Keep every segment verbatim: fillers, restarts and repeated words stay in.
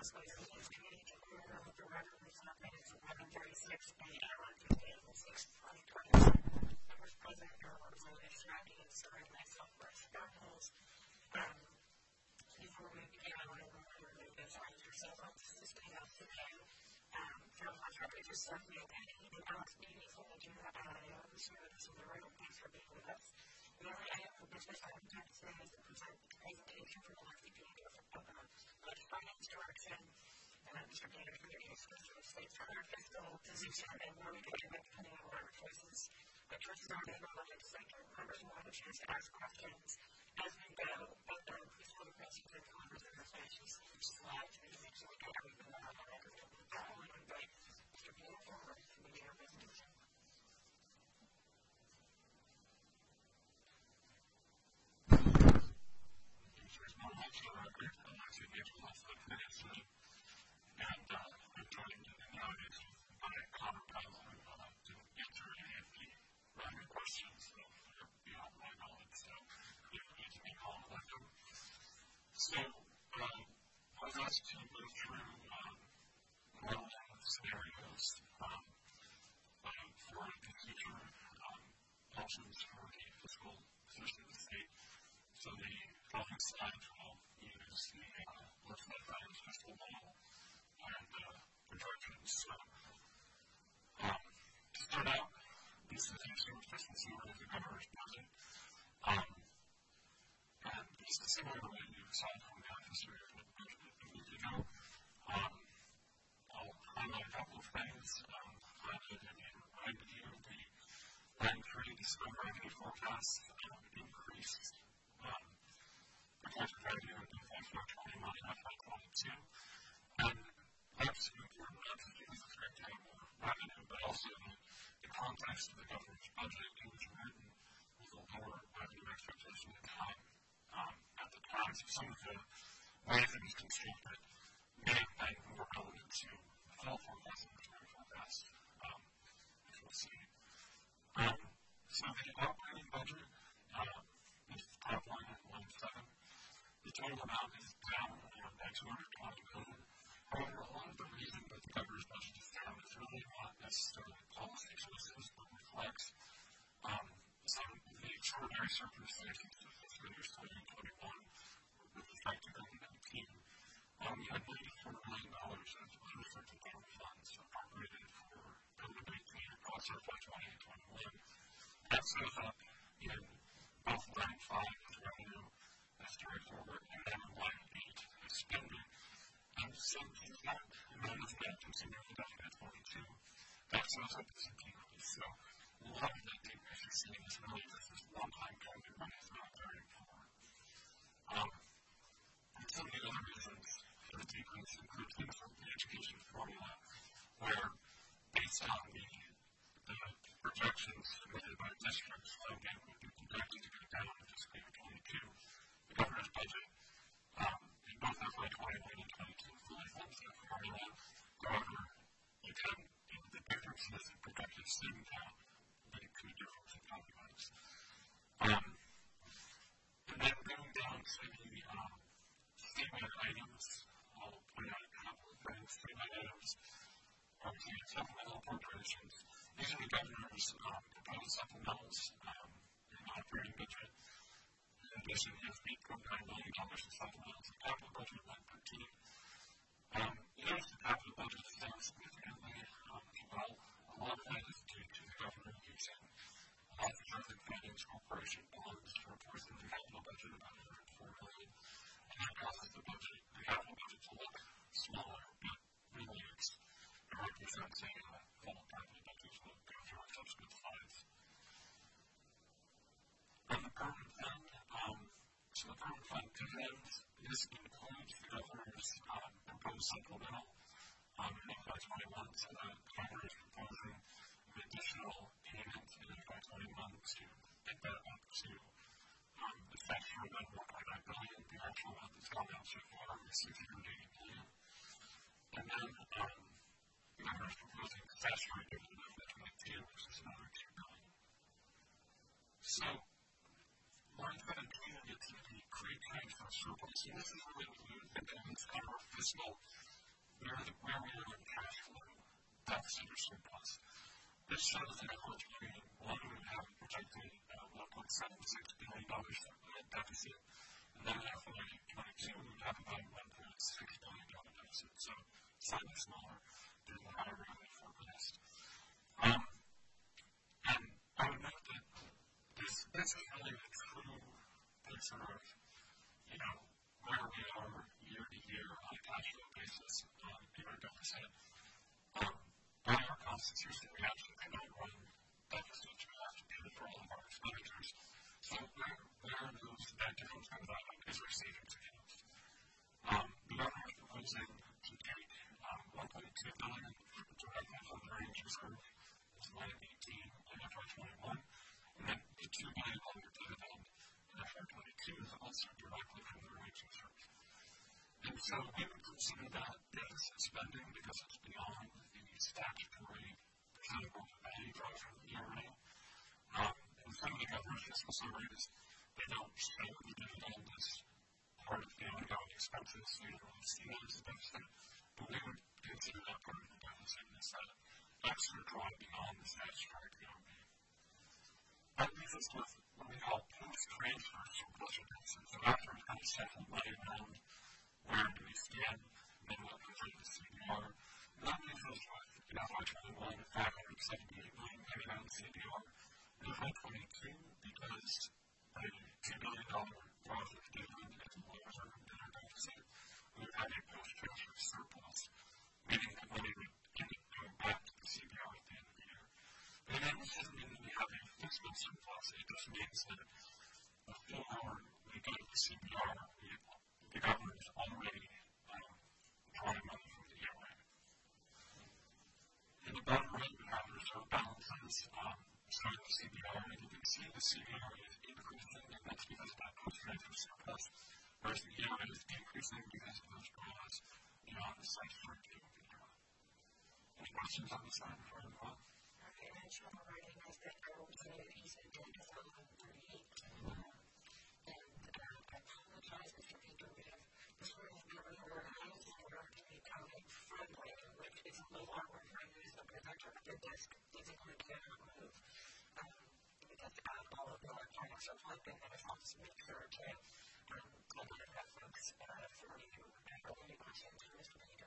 fiscal year is committee to order with the record resulting in eleven thirty-six a m on Tuesday, six twenty twenty-one. Members present are Representative Schnappi and serving myself for Sparkles. Um, before we begin, I want to remember that signs yourself up to stay out today. Um, from my temperature stuff, we have Penny and Alex Beatty from the Junior I O service in the room. Thanks for being with us. The only item for business item time today is to present the presentation from the F D P of the Budget Finance Direction. And Mister Gator from the Association of States for our fiscal position and where we can make depending on our choices. Our choices are made on the sector. Members will have a chance to ask questions as we go. But um, please hold the questions and comments in the fashion which is live to make sure we get everything on the record. I want to invite Mister Gator forward to begin our presentation. And uh, I'm joined in the audience by Connor Powell, uh, to answer any of the relevant questions that are beyond my knowledge. So, if you need to be called, let them. So, um, I was asked to move through um, modeling scenarios um, uh, for the future um, options for the fiscal position of the state. So, the following slide will use the uh, Legislative Finance Fiscal Model and uh, projections. So, um, to start out, this is a sort of fiscal summary of the governor's budget. Um, and just to similar to what you saw from the office here a week ago, um, I'll highlight a couple of things. Um, highlighted in red here, the line three December revenue forecast um, increased um, projected revenue in F Y twenty-one and F Y twenty-two. And that's important not just because it's going to have more revenue, but also in the context of the governor's budget. It was written with a lower revenue expectation at the time. Um, at the time, so some of the ways it was constructed may have been more relevant to the fall forecast and the spring forecast, um, as we'll see. Um, so the operating budget uh, is top line at one point seven. The total amount is down by two hundred twenty million dollars. However, a lot of the reason that the governor's budget is down is really not necessarily policy choices, but reflects um, some of the extraordinary circumstances of fiscal years twenty twenty-one with respect to COVID nineteen. Um, we had ninety-four million dollars of unrestricted government funds appropriated for COVID nineteen across F Y twenty and twenty-one. That shows up in both line five as revenue as carried forward and then line eight as spending. And so that amount of that continuing into F Y twenty-two, that shows up as a decrease. So a lot of that decrease you're seeing is really just this one-time COVID money is not carrying forward. Um, and some of the other reasons for the decrease include things like the education formula, where based on the, the projections submitted by districts, funding would be projected to go down in fiscal year twenty-two. The governor's budget um, in both F Y twenty-one and twenty-two fully funds that formula. However, you can, you know, the difference is the projected same down, but it could difference in documents. Um, and then going down to the um, statewide items, I'll point out a couple of things. Statewide items are the supplemental appropriations. These are the governor's um, proposed supplementals um, in the operating budget. In addition, he has eight point nine million dollars in supplementals in capital budget at one thirteen. Um, you notice the capital budget is down significantly um, as well. A lot of that is due to the governor using authorized finance corporation bonds for a portion of the capital budget, about one hundred four million dollars. And that causes the budget, the capital budget to look smaller, but really it's, it represents a uh, full capital budget as we'll go through our subsequent slides. On the permanent fund, um, so the permanent fund dividends, this includes the governor's um, proposed supplemental um, in F Y twenty-one, so the governor is proposing an additional payment in F Y twenty-one to get that up to um, the statutory amount of one point nine billion dollars. The actual amount that's gone out so far is six hundred eighty million dollars. And then um, the governor is proposing a statutory dividend of F Y twenty-two, which is another two billion dollars. So, line seventeen gets into the create transfer surplus. So this is really what we would think of as kind of our fiscal where, the, where we are in cash flow deficit or surplus. This shows that F Y twenty-one we have projected uh, one point seven six billion dollars deficit, and then in F Y twenty-two we have about one point six billion dollars deficit, so slightly smaller than the higher revenue forecast. Um, and I would note that this, this is really a true picture of, you know, where we are year to year on a cash flow basis um, in our deficit. Um, by our constitution, we actually cannot run deficits. We have to pay for all of our expenditures. So where, where those debt accounts come out is our savings accounts. Um, the government is proposing to take um, one point two billion dollars directly from the earnings reserve in twenty eighteen and F Y twenty-one, and then the two billion dollars dividend in F Y twenty-two is also directly from the earnings reserve. And so we would consider that deficit spending because it's beyond the statutory percent of market value drawn from the E R A. Um, and some of the governor's fiscal summaries, they don't show the dividend as part of the ongoing expenses, so you don't really see that as a deficit, but we would consider that part of the deficit as that extra draw beyond the statutory P R B. That leaves us with what we call post-transfer surplus or deficit. So after we've kind of settled money around where do we stand, and then what comes out of the C D R. And that leaves us with, in F Y twenty-one, five hundred seventy-eight million dollars coming out of the C D R. In F Y twenty-two, because the two billion dollars positive dividend is lower than our deficit, we've had a post-transfer surplus, meaning that money would end up going back to the C D R at the end of the year. But again, this doesn't mean that we have a fiscal surplus. It just means that before we go to the C D R, we the government is already um, drawing money from the E R A. In the bottom right, we have reserve balances um, starting the C D R, and you can see the C D R is increasing, and that's because of that post-transfer surplus, whereas the E R A is decreasing because of those draws beyond the statutory P R B draw. Any questions on this slide before I move on? Okay, and so the writing is that I will say that he's been doing this on thirty-eight. Which is no longer trying to use the protector of the desk physically cannot move. Um, because um, all of the electronics are plugged in, and it helps make sure to um, identify folks uh, for you. Are there any questions for Mister Peter?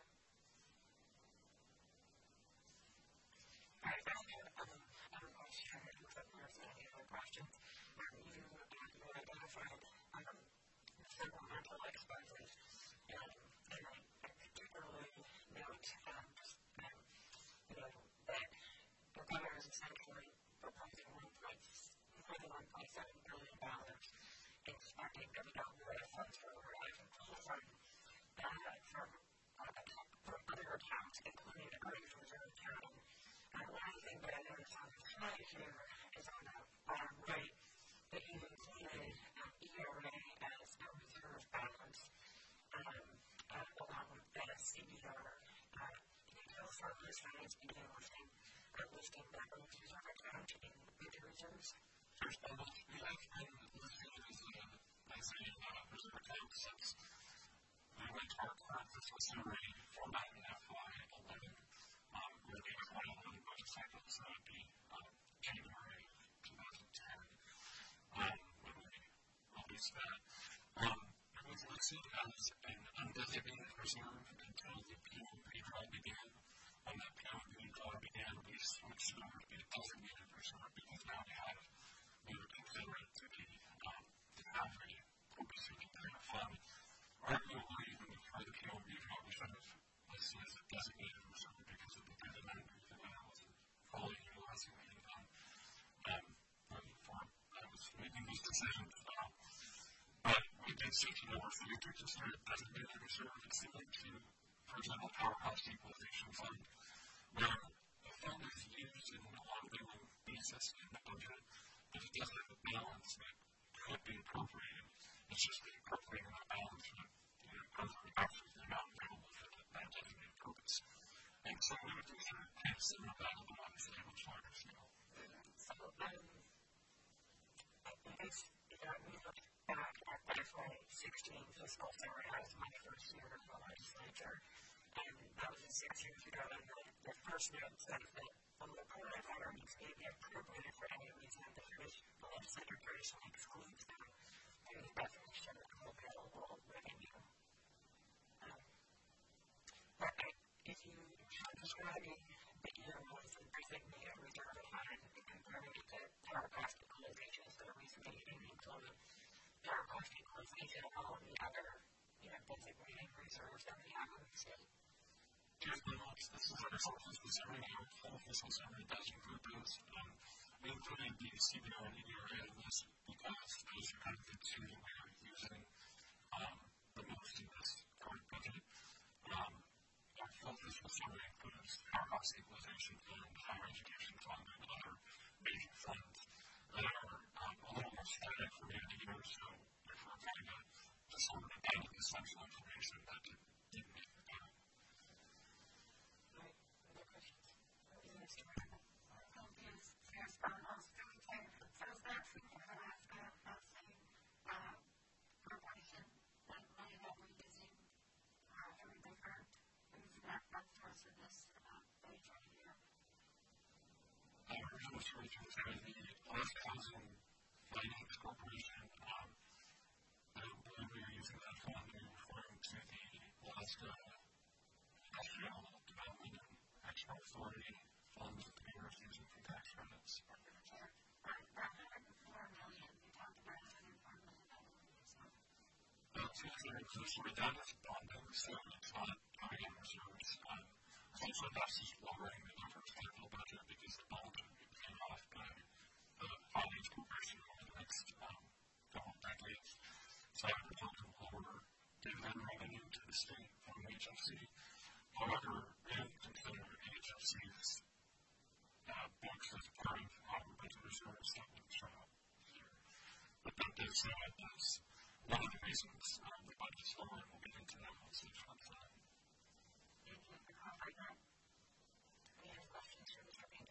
All right, that's good. Um, I have a question. If there's any other questions, um, you, uh, you identified um, several mental expenses. Um, and I particularly note um, um, you know, that the governor is essentially proposing one point seven billion dollars in spending that we don't really have funds for arising from, uh, from, uh, from other accounts, including the earnings reserve account. And uh, one thing that I noticed on the slide here is on the bottom right that you included um, E R A as a reserve balance. Um, uh, along with the C D R, uh, details for this finance began listing, uh, listing the earnings reserve account in major reserves. First of all, we have been listed as a, as a uh, reserve account since we went to our current fiscal summary format in F Y eleven, um, where the F Y eleven budget cycle, so it would be um, January twenty ten, um, when we released that. Um, was listed as an undesignated reserve until the P O B draw began. When that P O B draw began, we switched it over to be a designated reserve because now we have, we would consider it to be um, the average corporate secretary fund. Arguably, when we tried the P O B draw, we should have listed as a designated reserve because of the dividend that I wasn't fully utilizing the income. Um, but before I was making these decisions, um, but we did switch it over so we could just start designated reserve and similar to, for example, Power Cost Equalization Fund, where the fund is used in an ongoing basis in the budget, but it doesn't have a balance that could be appropriated. It's just the appropriating that balance that you know, goes to the absolute amount available for that designated purpose. And so we would consider it kind of similar to that, but obviously at a much larger scale. So, um, I guess, you know, we looked back at the F Y sixteen fiscal summary. That was my first year in the legislature, and that was six years ago, and the, the first note said that from the point of firearms may be appropriate for any reason that the legislature traditionally excludes them from the definition of available revenue. Um, but if you are describing the year was designate a reserve fund and comparing it to power cost equalization, so the reason that you didn't include power cost equalization and all of the other, you know, designated reserves that we have in the state. Here's the notes. This is our sources. This every year, full official summary does include those. Um, we included the C B R and E R A in this because those are kind of the two that we are using um, the most in this current budget. Um, our full official summary includes power cost equalization fund, higher education fund, and other major funds that are um, a little more static for me to year. So if we're going to just sort of add essential information that didn't make the cut. Alaska Housing Finance Corporation, um, I believe we are using that fund to referring to the Alaska Industrial Development and Export Authority funds that the mayor is using for tax credits. That's usually inclusive. That is bonding, so it's not coming in reserves. Um, essentially, that's just lowering the average capital budget because the bonds are being paid off by the finance corporation over the next um, couple of decades. So I would look to lower dividend revenue to the state from H F C. However, we have to consider H F C's uh, books as part of our budget reserves that would show up here. But that does say that that's one of the reasons um, the budget is lower, and we'll get into that once each one's done. Thank you for covering that. Any other questions for Mister Bingham?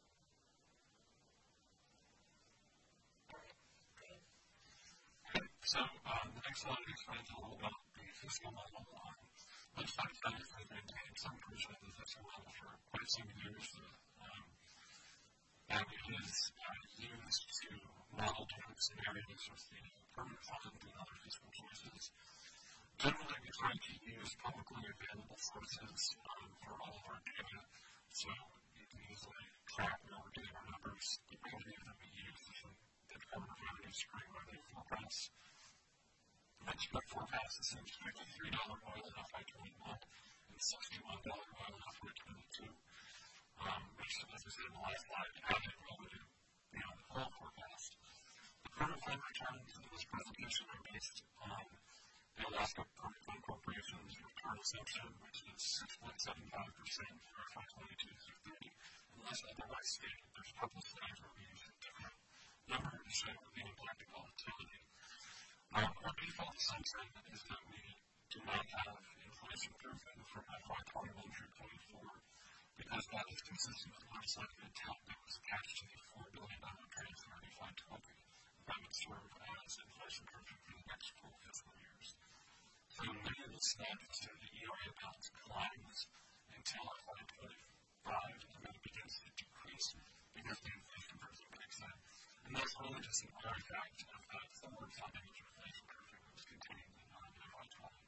So, um, the next slide explains a little about the fiscal model. Um, legislative studies have maintained some version of the fiscal model for quite some years. Um, and it is uh, used to model different scenarios with the permanent fund and other fiscal choices. Generally, we try to use publicly available sources um, for all of our data, so you can easily track where we're getting our numbers. The revenue that we use is the Department of Revenue Spring Revenue Forecast. The Mexico forecast assumes fifty-three dollars oil in F Y twenty-one and sixty-one dollars oil in F Y twenty-two. Um, which, as I said in the last slide, added revenue beyond the whole forecast. The permanent fund returns in this presentation are based on the Alaska Permanent Fund Corporation's return assumption, which is six point seven five percent for F Y twenty-two through thirty. Unless otherwise stated, there's a couple of slides where we use a different number to show the impact of volatility. Um, our default assumption is that we do not have inflation proofing from F Y twenty-one through twenty-four, because that is consistent with legislative intent that was attached to the four billion dollars transfer in F Y twenty. That would serve as inflation proofing for the next four fiscal years. So many of the standards to the E R A balance climbs until F Y twenty-five, and then it begins to decrease because the inflation proofing kicks in. And that's really just an artifact of that forward funding of inflation proofing that was contained in F Y twenty.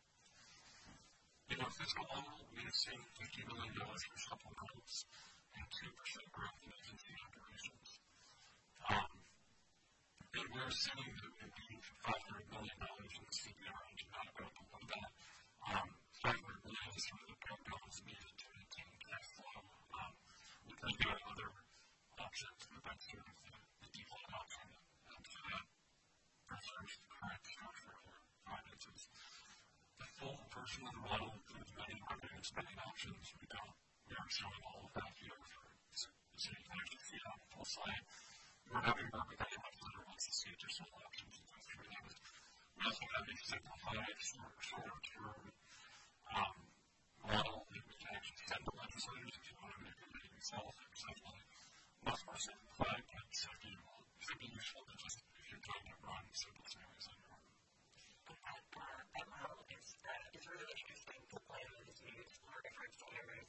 In our fiscal model, we assume fifty million dollars for supplementals and two percent growth in agency operations. Um, and we're assuming that we need five hundred million dollars in the C B R and do not go below that. Um, five hundred million dollars is sort of the breakdowns needed to maintain cash flow. Um, we could do other options, but that's sort of the, the default option. And so that preserves the current structure of our finances. The full version of the model includes many revenue and spending options. We don't, we aren't showing all of that here for so you can actually see it on the full slide. We're having to work with anyone who wants to see additional options and go through those. We also have a simplified, shorter term um, model that we can actually send to legislators if you want to make it ready yourself. It's definitely much more simplified, but it should be, should be useful to just, if you're trying to run simple scenarios on your own. That, uh, that model is, uh, is really interesting. The plan is used for different scenarios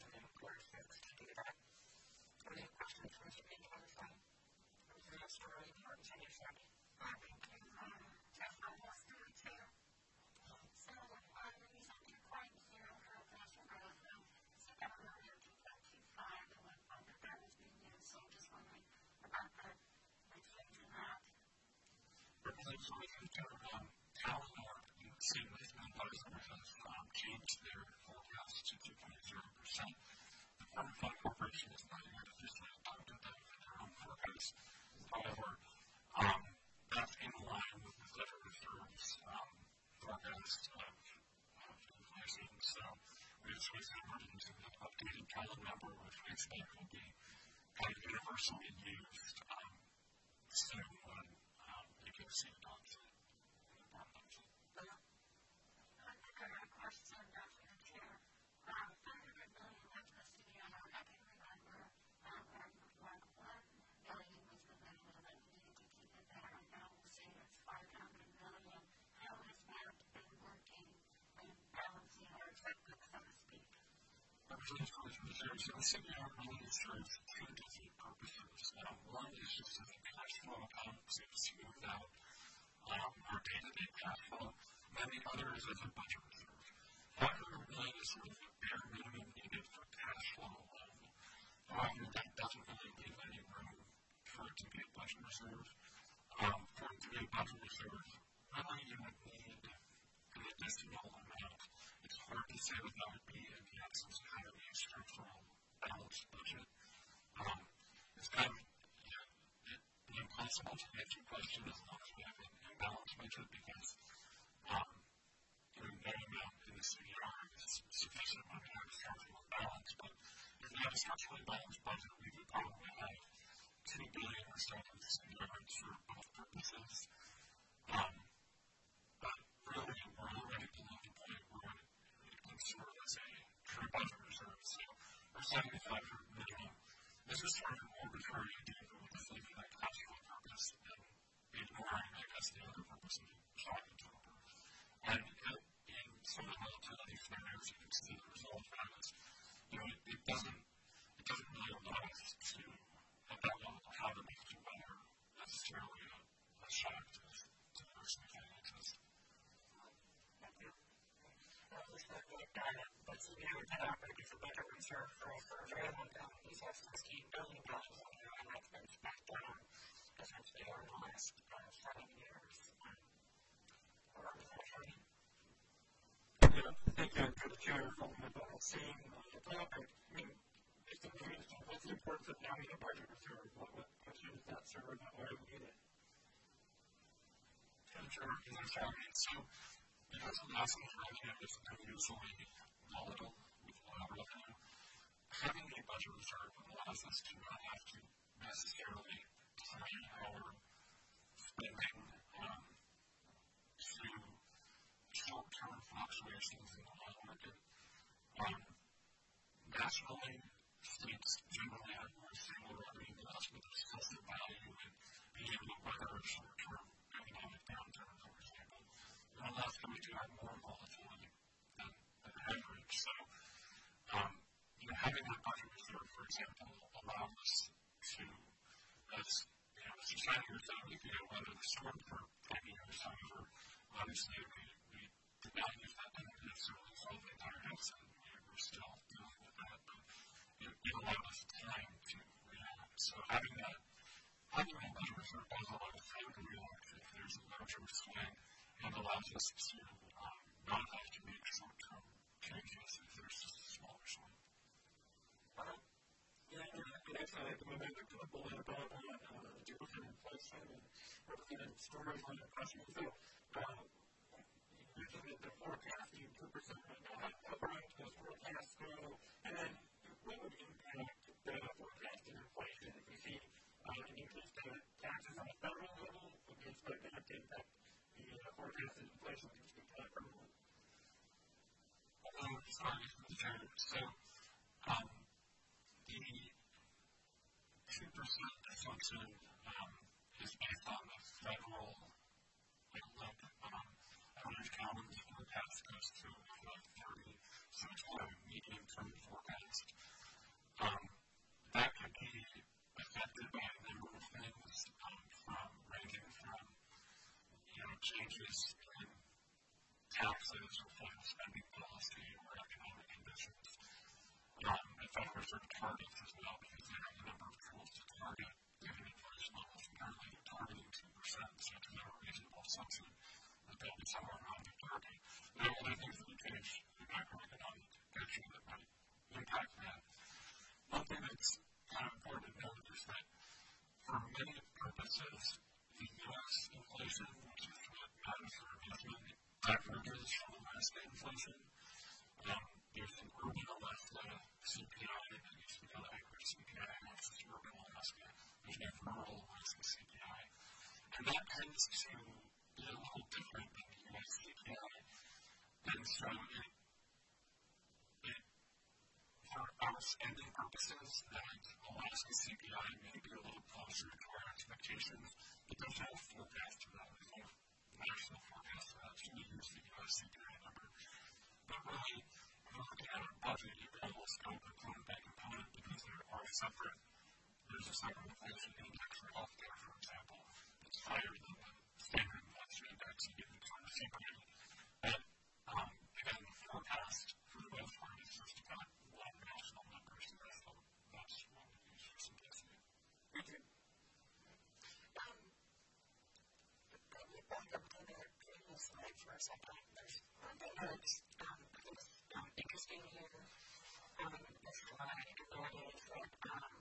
which was your main concern. It was an extremely important to you, said. I think you um, definitely lost the way too. So, um, the reason you're quite here for a national marathon is the government of two point two five and what funded that was being used. So I'm just wondering about the, the change in that. So if you turn on Talonor, you can see that the advisors have um, changed their forecast to two point zero percent. The Fortify Corporation is not yet officially adopted that for their own forecast. However, um, that's in line with the Federal Reserve's um, forecast of, of inflation. So we just switched over into the updated Talon number, which we expect will be kind of universally used um, soon when um, you can see adoption in the parliament. I think I have a question about you too. Um, five hundred million went to the C D R. I can remember um, when like one billion was the minimum that you needed to keep it there, and now we'll say it's five hundred million. How has that been working in balancing our checkbook, so to speak? Reserves, so the C D R really serves two different purposes. Um, one is just as a cash flow account to smooth out um, our day-to-day cash flow, and the other is as a budget reserve. five hundred million is sort of the bare minimum needed for cash flow alone. However, that doesn't really leave any room for it to be a budget reserve. Um, for it to be a budget reserve, really you would need an additional amount. It's hard to say what that would be in the absence of having a structural balanced budget. Um, it's kind of you know, it, impossible to answer your question as long as we have an imbalanced budget because um, you know, no amount in the C D R is sufficient when we have a structural balance. But if we have a structurally balanced budget, we would probably have two billion dollars or so in the C D R for both purposes. Um, but really, we're already below the point where it can serve as a true budget reserve. So we're setting a five hundred million. This is sort of an arbitrary idea that we're just leaving that cash flow purpose and ignoring, I guess, the other purpose of shock absorber. And uh, in some of the volatility scenarios, you can see the result of that is, you know, it, it doesn't it doesn't really allow us to, at that level, have a major weather necessarily a, a shock to, to the person who can't exist. Thank you. Well, we spoke about that, but C D R did operate as a budget reserve for, for a very long time. These have sixteen billion dollars in there, and that's been spent down essentially over the last uh, seven years. Um, or was that right? Yeah, thank you for the chair for the ball seeing the topic. I mean, it's interesting. What's the importance of having a budget reserve? What, what function does that serve and why do we need it? Sure, because I'm sorry. So, because the national revenue is unusually volatile with oil revenue, having a budget reserve allows us to not have to necessarily tie our spending um, to short-term fluctuations in the oil market. Um, nationally, states generally have more stable revenue than us, but there's still some value in being able to weather a short-term economic downturn, for example. In Alaska, we do have more volatility than, than average. So, um, you know, having that budget reserve, for example, allows us to, as you know, society was done, we could weather the storm for ten years. However, obviously, we, we did not use that to necessarily solve the entire deficit. We're still dealing with that, but it, it allowed us time to react. So, having that Having a budget reserve does allow us time to react if there's a larger swing and allows us to um, not have to make short-term changes if there's just a smaller swing. Uh, yeah, and that's how I go back to the bullet about uh, different inflation and different stories on the question. So, uh, using the, the forecasting two percent right now, how bright does forecast go? And then, what would impact the forecasted inflation if we see Uh, an increase in taxes on a federal level, would you expect that to impact the uh, forecasted inflation? Can you speak to that for a moment? Um, sorry, sure. So, um, the two percent assumption um, is based on the federal outlook. Um, Orange County's forecast goes to about thirty, so it's more of a medium-term forecast. Um, that could be a assumption that they'll be somewhere around the thirty. There are other things that would change the macroeconomic picture that might impact that. One thing that's kind of important to note is that for many purposes, the U S inflation, which is what matters for investment, diverges from Alaska inflation. Um, there's an urban Alaska C P I that used to be called average C P I, which is urban Alaska. There's no rural Alaska C P I. And that tends to be a little different than the U S C P I. And so it, it for our spending purposes, that Alaska C P I may be a little closer to our expectations, but there's no forecast for that. There's no national forecast for that. So we use the U S C P I number. But really, if we're looking at our budget, you can almost go include that component because they are separate. There's a separate inflation index for healthcare, for example, that's higher than the standard inflation index you get in sort of separated. But, um, again, the forecast, for the most part, is just about one national number, so that's the best one to use for simplicity. Thank you. Um, let me back up to the previous slide for a second. There's one thing that's, um, I think is um, interesting here, um, in this slide, and that is that, um,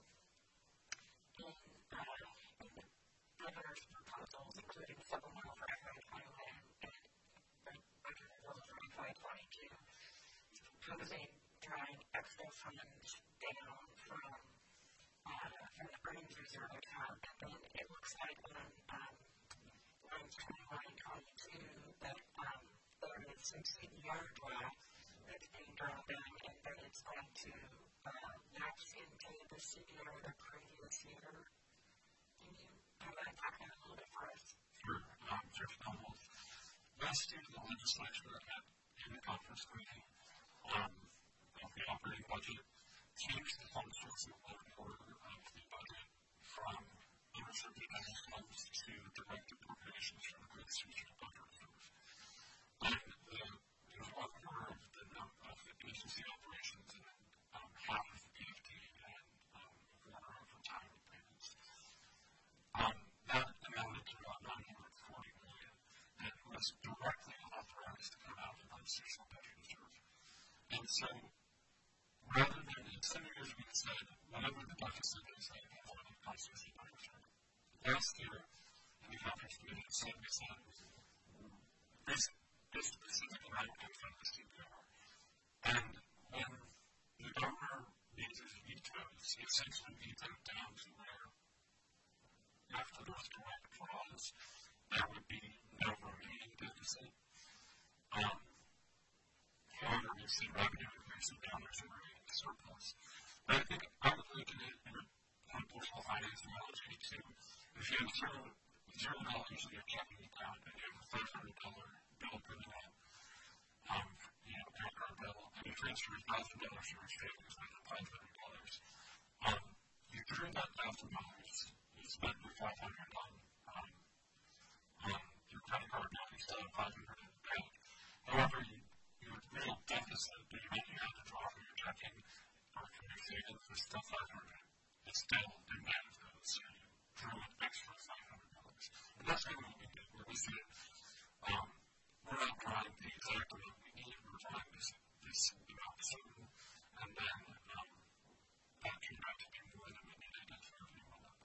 in, uh, in the governor's proposals, including supplemental for F Y twenty-one and the budget proposal for F Y twenty-two, proposing drawing excess funds down from, uh, from the earnings reserve account, and then it looks like on, um, lines twenty-one and twenty-two that, um, there is some C P R draw that's being drawn down, and then it's going to, uh, lapse into the C P R the previous year. Can you have that talk out a little bit for us? Sure. Um, Jeff Donald. Last year, the legislature had, in the conference meeting, um, of the operating budget, changed the fund source and order of the budget from unrestricted funds to direct appropriations from the Great Strategic Budget Reserve. And the, there was one quarter of the number of the agency operations and um, half of the P F D and um, a quarter of retirement payments. Um, that amounted to about nine hundred forty million dollars and was directly authorized to come out of the Constitutional Budget Reserve. And so, rather than in some years we said, whatever the deficit is, I can hold the Constitutional Budget Reserve. Last year, in the conference committee, it said, we said, this, this specific amount comes from the C P R. And when the governor made his vetoes, he essentially vetoed down to where, after those direct draws, there would be no remaining deficit. Um, however, we see revenue increasing down, there's a remaining surplus. But I think I would look at it in a political finance analogy too. If you have zero, zero dollars in your checking account and you have a five hundred dollars bill coming out, um, you know, credit card bill, and you transfer one thousand dollars to your savings like five hundred dollars, um, you drew that one thousand dollars, you spent your five hundred dollars on um, um, your credit card bill, you still have five hundred dollars in the bank. However, you, your real deficit that you're making out to draw from your checking or from your savings is still five hundred dollars. It's still in that those, so you drew an extra five hundred dollars. And that's really what we did, where we said, um, we're not drawing the exact amount we need, we're drawing this, this amount certain, and then um, that turned out to be more than we needed as revenue went up.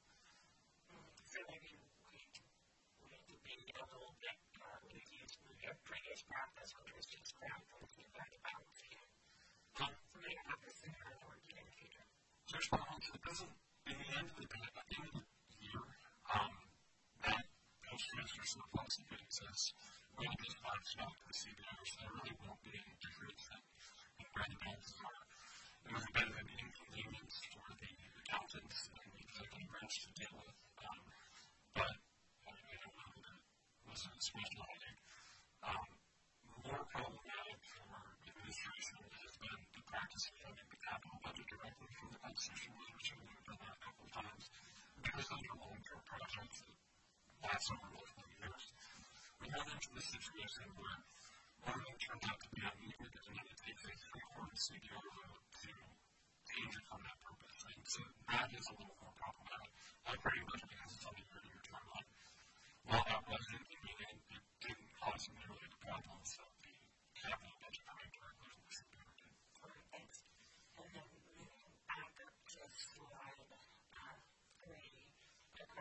So maybe we, we need to be a little bit, uh, we need to use the previous practice, which was just ground for the feedback balance again. Um, so maybe have this in our authority in the future. There's one else that doesn't, in the end of the day, at the end of the year, um, that post-transfer surplus that exists really just bounce back to the C B R, so there really won't be any difference in, in where the balances are. It was a bit of an inconvenience for the accountants and the executive branch to deal with, um, but I, I don't know that it was a special headache. Um, more problematic for administration has been the practice of funding the capital budget directly from the Constitutional Reserve. We've done that a couple of times because those are long-term projects that last over multiple years. We got into this situation where one of them turned out to be unneeded and then it takes a three-quarter C D R vote to change it from that purpose. And so that is a little more problematic. Operating budget has a year-to-year timeline. While that was inconvenient, it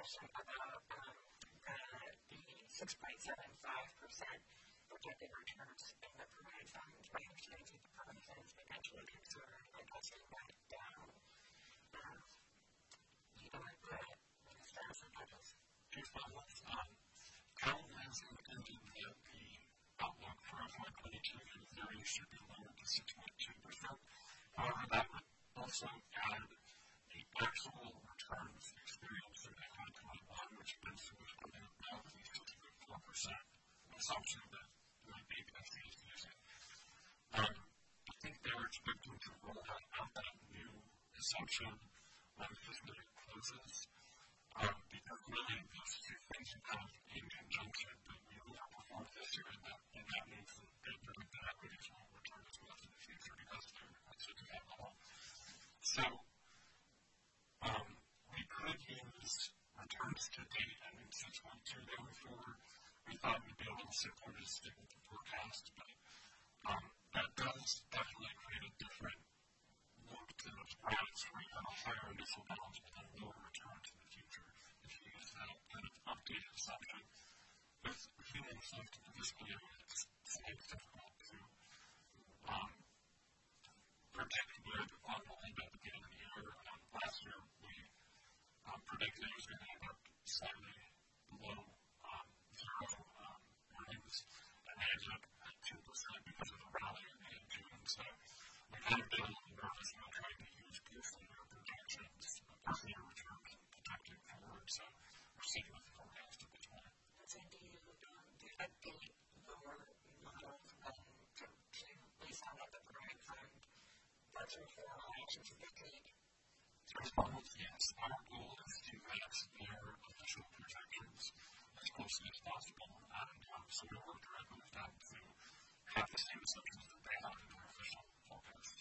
question about um, the, the six point seven five percent projected returns in the permanent funds. I understand that the permanent funds potentially consider adjusting that down. Um, you know, what the status of that is? Chief Douglas, um, Cal has indicated that the outlook for F Y twenty-two in theory should be lowered to six point two percent. However, that would also add the actual returns experienced in F Y twenty-one, which has been significantly above the six point four percent assumption that the B P S C is using. Um, I think they're expecting to roll out that new assumption when the fiscal year closes. Um, because really those two things are kind of in conjunction, that we overperformed this year, and that, and that means that they predict that equities won't return as much in the future because they're at such a high level. So, um, we could use returns to date, I mean, six point two going forward. We thought we'd be able to simply just stick with the forecast, but um, that does definitely create a different look to those products where you have a higher initial balance but then lower returns in the future if you use that kind of updated assumption. With human left in the fiscal year, it's, it's difficult to um, predict where the fund will end up at the end of the year. Um, last year, we um, predicted it was going to end up slightly below um, zero um, earnings, and they ended up at two percent because of the rally in June. So we kind of been a little nervous about trying to use personal year projections, personal year returns, and projecting forward. So we're sticking with the forecast at this point. So do you um, do you update your models um, to, to based on what the permanent fund budget for elections to take? The response is yes. Our goal is to match their official projections as closely as possible, and um, so we work directly with them to have the same assumptions that they have in their official forecast.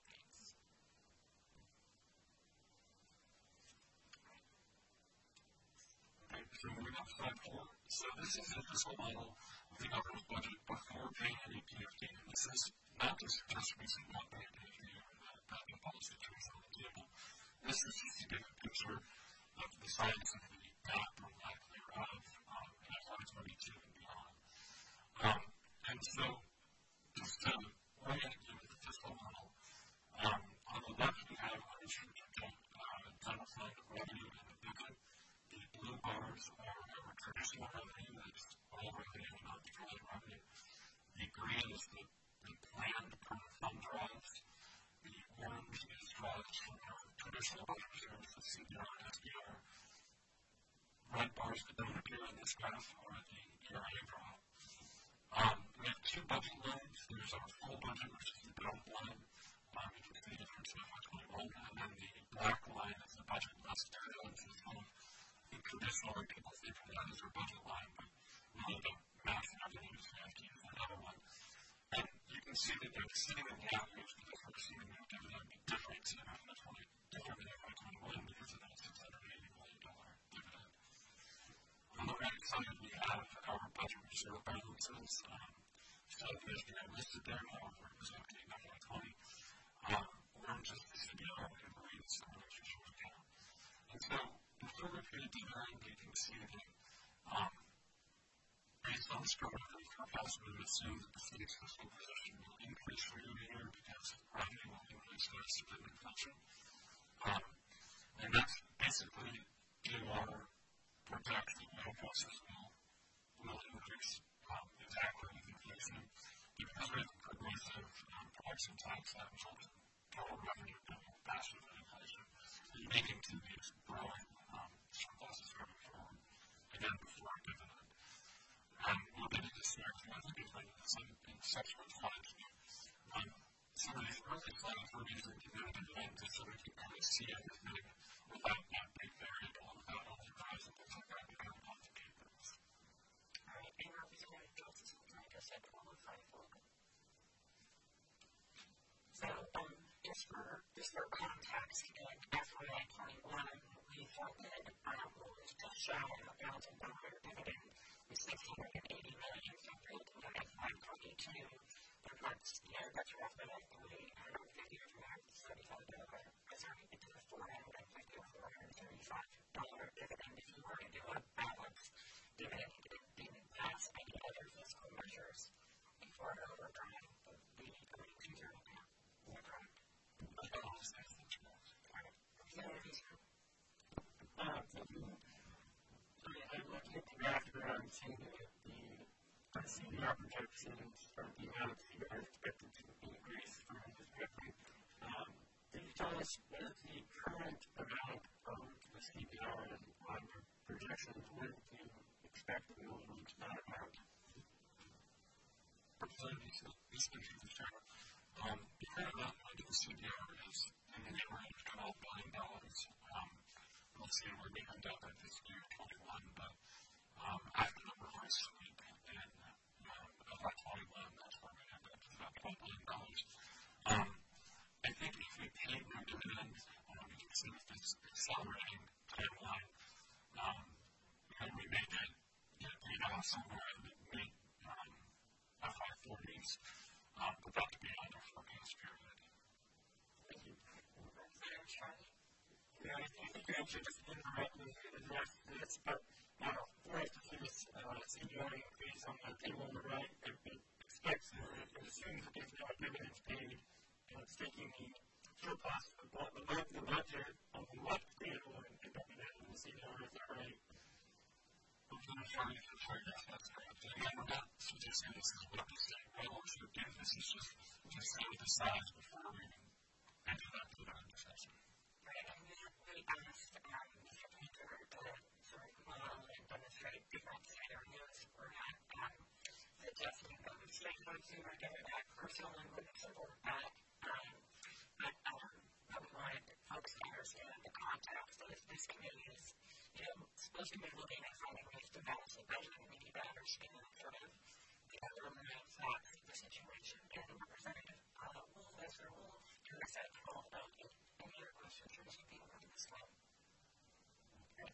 Okay, so moving on to slide four. So this is the fiscal model of the governor's budget before paying any P F D. And this is not just just recent not paying P F D or the backing policy choice on the table. This is just to get a picture of the size of the gap or lack thereof um, in F Y twenty-two and beyond. Um, and so, just to orient you with the fiscal model, um, on the left we have unrestricted uh, general fund revenue and the budget. The blue bars are our traditional revenue, that's all revenue and not petroleum revenue. The green is the, the planned permanent fund draws. The orange is draws from our traditional budget reserves, the C B R and S B R. Red bars that don't appear in this graph are the E R A draw. Um, we have two budget lines. There's our full budget, which is the brown line. Um, you can see the difference in F Y twenty-one. And then the black line is the budget less dividends. It's kind of traditionally people think of that as our budget line, but really the math and everything is going to have to use another one. And you can see that they're sitting in the avenues because we're receiving no dividend difference in F Y twenty, different in F Y twenty-one because of that six hundred eighty million dollars dividend. On the right side, we have our budget reserve balances. Um, so there's been listed there, however, it was empty in F Y twenty. Um, orange is the C B R and green is the relationship account. And so, before we pay dividend, you can see that um, based on the scope of the forecast, we would assume that the state's fiscal position will increase from year to year because revenue will increase faster than inflation. Um, and that's basically in our projection that prices will, will increase um, exactly with inflation. Because we have a progressive um, production tax that results in total revenue growing faster than inflation, and making to these growing um, surpluses going forward, again, before a dividend. Um, we'll get into scenarios where I think it's in, in subsequent slides. Um, some of these early slides we're using to get a dividend just so we can kind of see everything without that big variable, without all the rise and things like that. We kind of complicate things. All right, and Representative Johnson, can I just say qualify for it? So, um, just for, just for context, in F Y twenty-one, we funded um, what was just shy of a thousand dollar dividend with six hundred eighty million dollars compared to F Y twenty-two. And that's, you know, that's roughly like three hundred fifty or three hundred seventy-five dollars, sorry, it's a four hundred fifty or four hundred thirty-five dollars dividend if you were referencing the C D R projections or the amount of C D R expected to increase from this record. Um, can you tell us what is the current amount of the C D R and what your projections would you expect will reach that amount? This picture is showing um, the current amount of the C D R is in the neighborhood of twelve billion dollars. Um, we'll see we're going to end up at this year twenty-one, but um, after the reverse sweep in um, F Y twenty-one, that's where we end up with about twelve billion dollars. Um, I think if we pay no dividends, um, you can see with this accelerating timeline, um, and we may get you know, paid off somewhere in the mid um, F Y forties, um, but that could be on a forecast period. Thank you. Yeah, I think you answered just indirectly address this, but now, for us to see this uh, C D R increase on the table on the right, it, it expects or it assumes that there's no dividends paid, and it's taking the surplus above the budget on the left table and conducting that in the C D R. Is that right? I'm going to try to try to that's correct. Again, we're not suggesting this is what the same well should do. This is just to see the size before we enter that to that discussion. Right, and we we asked um, the speaker to sort of model and demonstrate different scenarios. We're not um, suggesting that we stay close to or get it back personal and would support that. Um, but um, what we wanted folks to understand the context of this committee is, you know, supposed to be looking at finding ways to balance the budget, and we need to understand sort of the underlying facts of the situation. And Representative uh, Wool, Mister Wool, can I say all about it? Any other questions for Mister Beal on this one? Okay.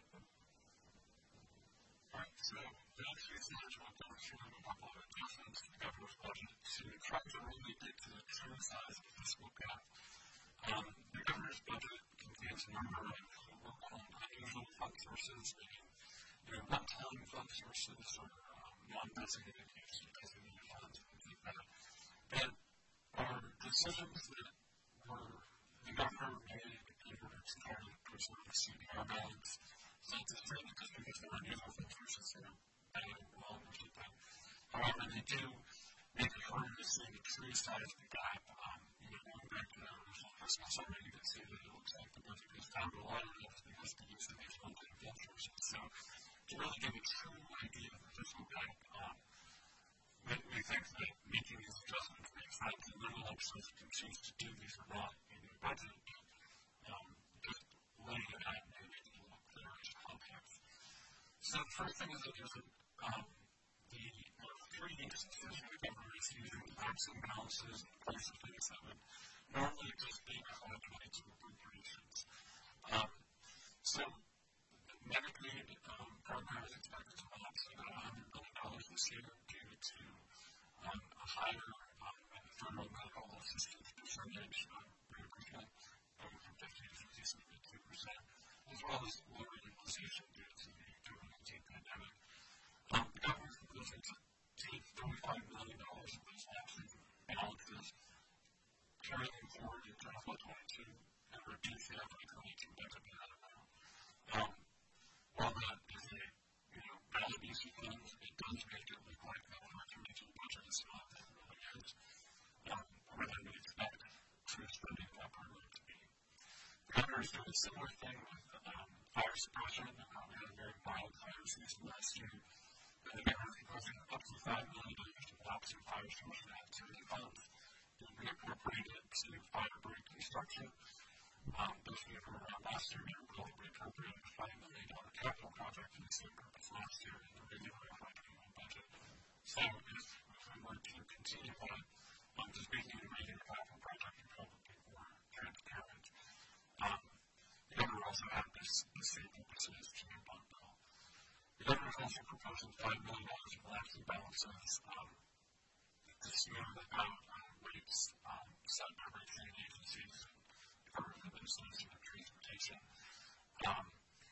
All right, so the next few slides will go through a couple of adjustments to the governor's budget to try to really get to the true size of the fiscal gap. Um, the governor's budget contains a number of what we're calling unusual fund sources, meaning you know, one-time fund sources or um, non-designated use of designated funds and things like that. That are decisions that were the governor made in order to try to preserve the C D R balance. So it's a thing because because there are unusual fund sources that are bad and wrong or something. However, they do make it harder to see the true size of the gap. Um, you know, going back to the original fiscal summary, you can see that it looks like the budget goes down to a lot of it because the use of these one-time fund sources. So to really give a true idea of the fiscal gap, um, we, we think that making these adjustments makes sense, and then the legislature can choose to do these or not in the budget. Um, just laying it out and making it a little clearer as context. So the first thing is that there's a, um, the uh, three instances where the government is using absent balances in place of things that would normally just be F Y twenty-two appropriations. Um, so Medicaid um, program is expected to lapse about one hundred billion dollars this year due to um, a higher um, federal medical assistance percentage um, reimbursement going from fifty to fifty-seven to two percent, as well as lower utilization due to the COVID nineteen pandemic. Um, the government is proposing to take thirty-five million dollars of those lapsing balances, carry them forward into F Y twenty-two, and reduce the F Y twenty-two budget by that amount. Um, while that is a you know, valid use of funds, it does make it look like the F Y twenty-two budget is not what it really is, um, or than we expect true spending of that program to be. The governor is doing a similar thing with um, fire suppression. Uh, we had a very mild fire season last year, and the governor is proposing up to five million dollars of lapsing fire suppression activity funds to be appropriated to fire break construction. Um, those of you who were around last year, we were probably appropriated a five million dollars capital project for the same purpose last year in the regular F Y twenty-one budget. So if, if we were to continue that, um, just making a regular capital project would probably be more transparent. Um, the governor also had this, the same purposes to the bond bill. The governor is also proposing five million dollars of lapsing balances um, to smooth out um, rates um, set by regulating agencies. Department of Administration and Transportation. Um,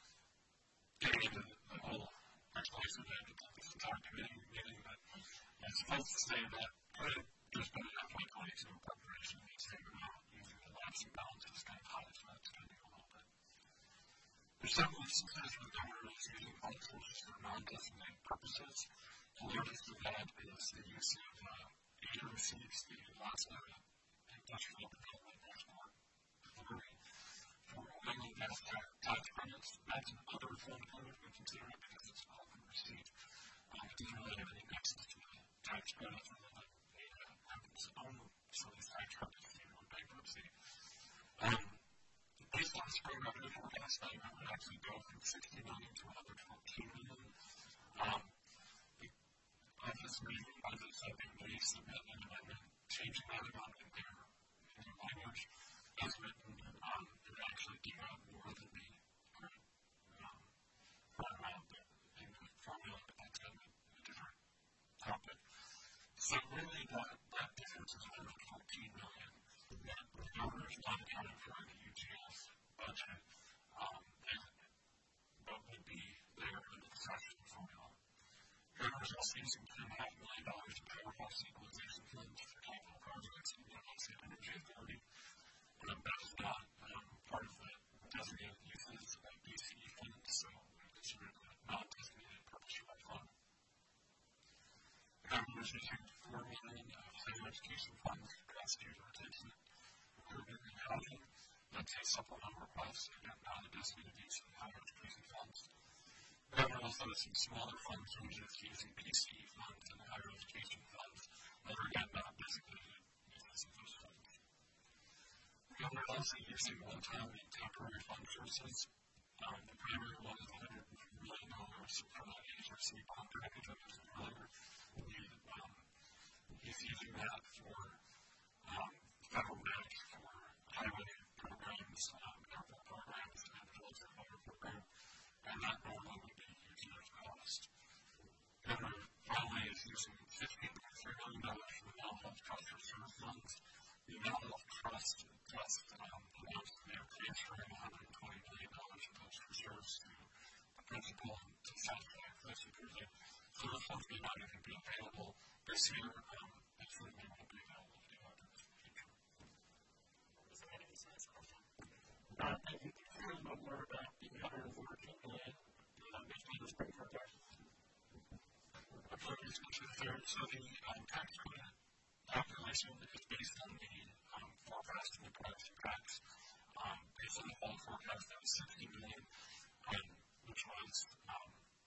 getting into the, the whole explanation of this entire committee meeting, but it's supposed to say that could there's been an F Y twenty-two appropriation in the same amount using the lapsing balances kind of high, so that's going to be a little bit. The There's several instances where the governor is using fund sources for non-designated purposes. The largest of that is the use of uh, aid receipts, the Alaska Industrial Development National Authority for oil and gas tax credits. That's another fund code we consider it because it's all from receipt. Um, it doesn't really have any nexus to the tax credits other than it has its own sort of tax credits in bankruptcy. Um, Based on the spring revenue forecast, that amount would actually go from sixty million dollars to one hundred fourteen million dollars. Um, Office Reading Budget said they may submit an amendment changing that amount in their, in their language as written. Um, it would actually give out more than the current um, amount in the formula, but that's kind of a different topic. So really that, that difference is one hundred fourteen million dollars. The governor is not accounting for the U G S budget, um, and what would be there under the session formula. The governor is also using ten point five million dollars to power cost equalization funds for capital projects in the Alaska Energy Authority. And that is not um, part of the designated uses of B C E funds, so we consider it a non-designated purpose-driven fund. The governor is using four million dollars of higher education funds to constitute a retention improvement in housing. That's a supplemental request and not a designated use of higher education funds. The governor also has some smaller fund changes using B C E funds and higher education funds that are again not designated uses of those funds. The governor is also using one-time and temporary fund sources. Um, the primary one is one hundred million dollars from the H R C bond package I mentioned earlier. He, um, he's using that for um, federal match for highway programs, um, airport programs, and military motor program, and that normally would be used as cost. The governor finally is using fifteen point three million dollars from the Mental Health Trust Reserve Funds. The Mental Health Trust just um, announced that they are transferring one hundred twenty million dollars of those reserves to the principal and to South Carolina Security. So those funds may not even be available this year. Um, and certainly won't be available to do in the future. Is there any sense question? Uh, I think you can learn more about the one hundred fourteen million dollars based on the spring forecast. Okay, so the um, tax credit calculation is based on the um, forecast and the production tax. Um, based on the fall forecast, that was sixty million dollars, um, which was um,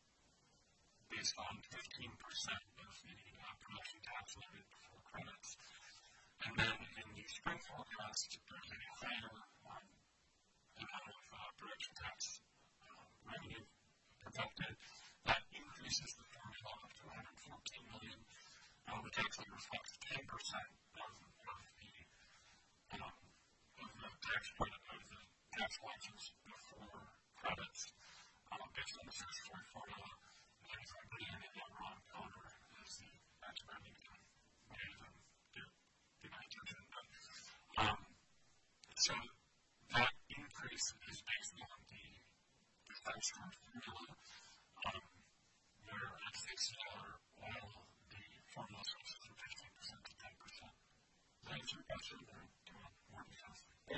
based on fifteen percent of the uh, production tax limit before credits. And then in the spring forecast, there's a higher um, amount of uh, production tax um, revenue projected. That increases the formula up to one hundred fourteen million dollars. Um, which actually reflects ten percent of, of the um, of the tax credit of the tax license before credits, um, based on the statutory formula. And if I put in a wrong color as the tax revenue can maybe them do do my attention. But um, so that increase is based on the, the statutory formula, um, where at six dollars oil formula sources from fifteen percent to ten percent. Does that answer your question or do you want more details? Yes.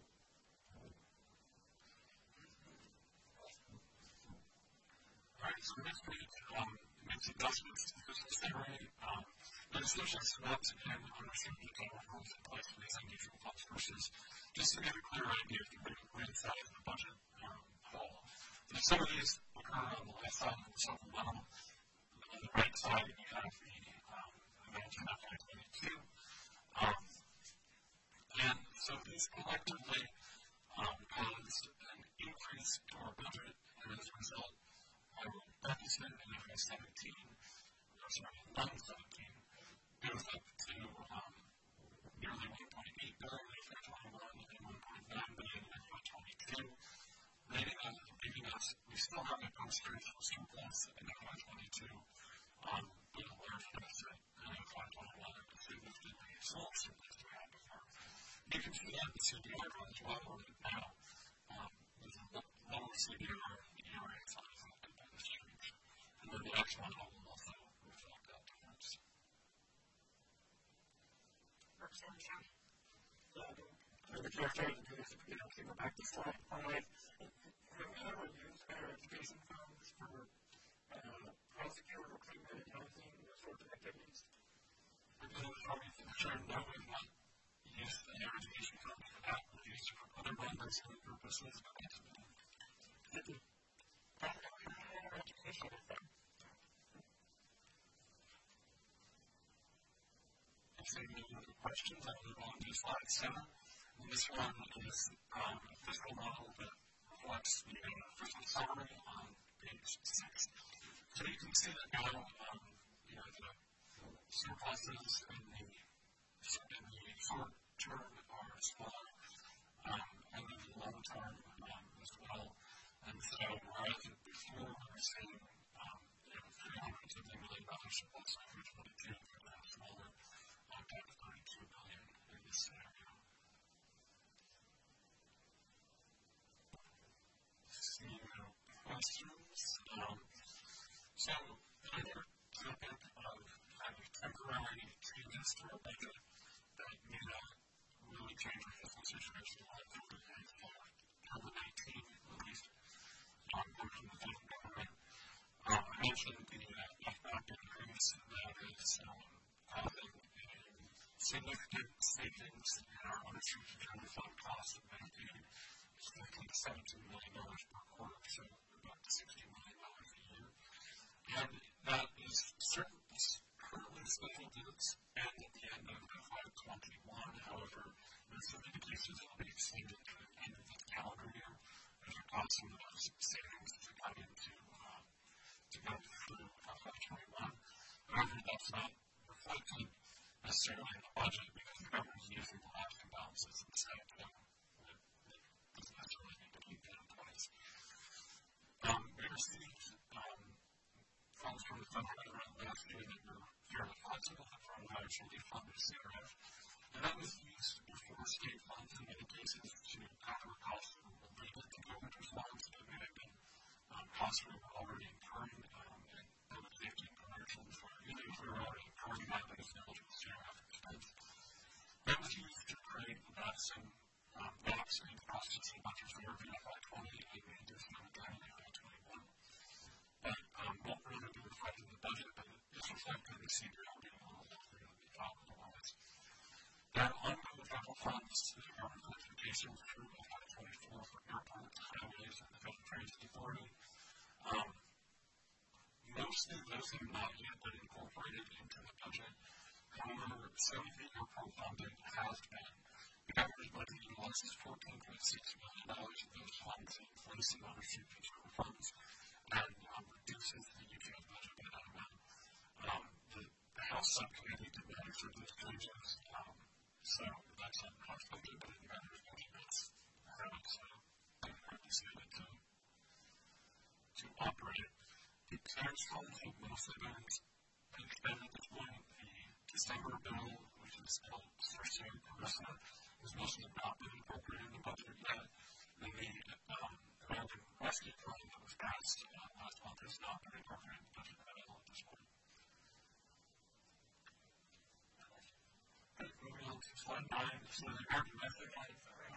All right, so next page um, makes adjustments to the summary. Um, legislation supports and understanding the general rules in place for these unusual fund sources, just to get a clear idea of the rate side of the budget um, whole. So some of these occur on the left side of the supplemental. On the right side, you have the mentioned F Y twenty-two. Um, and so these collectively um, caused an increase to our budget, and as a result, our deficit in F Y seventeen, or sorry, nine seventeen, goes up to um, nearly one point eight billion dollars in F Y twenty-one and one point nine billion dollars in F Y twenty-two, leaving us, leaving us, we still have a post-racial surplus in F Y twenty-two, um, but a large deficit in F Y twenty-one and significantly small surplus we had before. You can see that the C D R runs well now. Um, there's a lower C D R, the E R A is not affected by this change. And then the next one will also reflect that difference. Representative Shaw. Yeah, the characterization is, you know, to go back to slide five. Remember authority for the chair knowing that use the higher education fund for that was used for other non-legislative purposes. Thank you. Higher education is there. If there are any other questions, I'll move on to slide seven. And this one is um, a fiscal model that reflects the uh, fiscal summary on page six. So you can see that now, um, you know, the surpluses in the, in the short term are smaller, um, and in the long term um, as well. And so, whereas before we were seeing um, you know, three hundred something million dollars surplus over twenty-two, we're now smaller, um, down to thirty-two million in this scenario. See no questions. Um, so, another topic of having temporary changes to our budget that may not really change our fiscal situation like COVID nineteen, at least um, working with the government. Um, I mentioned the uh, F MAP increase that is um, causing a significant savings in our unrestricted general fund costs of Medicaid. It's fifteen to seventeen million dollars per quarter, so about sixty million dollars a year. And that is certainly currently scheduled to expand at the end of F Y twenty-one. However, there's some indications that will be extended to the end of the calendar year as a cost of those savings to come into uh, to go through F Y twenty-one. However, that's not reflected necessarily in the budget because the government is using the last imbalances instead. So it doesn't necessarily need to keep that in place. Um, we received um, funds from the federal government last year that were fairly flexible from the Higher Education Fund or C R F. And that was used before state funds in many cases to cover costs related to COVID response that may have been um, costs we were already incurring um, and public safety and commercial before. Even if we were already incurring that, that was eligible C R F expense. That was used to create about some um, gaps in the processing budget for F Y twenty and we did some again in F Y twenty-one. But um, won't really be reflected in the budget, but it's reflected in the C R F being a little bit clear on the top of the lines. There are ongoing federal funds to the Department of Education through F Y twenty-four for airports, highways, and the Federal Transit Authority. Um, most of those have not yet been incorporated into the budget. However, some of the airport funding has been. The governor's budget utilizes fourteen point six million dollars of those funds in place in unrestricted general funds and um, reduces the U T F budget by that amount. Um, the, the House subcommittee did not accept those changes. Um, So that's not House budget, but in the governor's budget, that's how it's uh, decided to, to operate. The parents' funds have mostly been expended at this point. The December bill, which is called Cercio Carissa, has mostly not been incorporated in the budget yet. And the um, American Rescue Fund that was passed uh, last month has not been incorporated in the budget at all at this point. Moving on to slide nine, so the American Rescue Fund.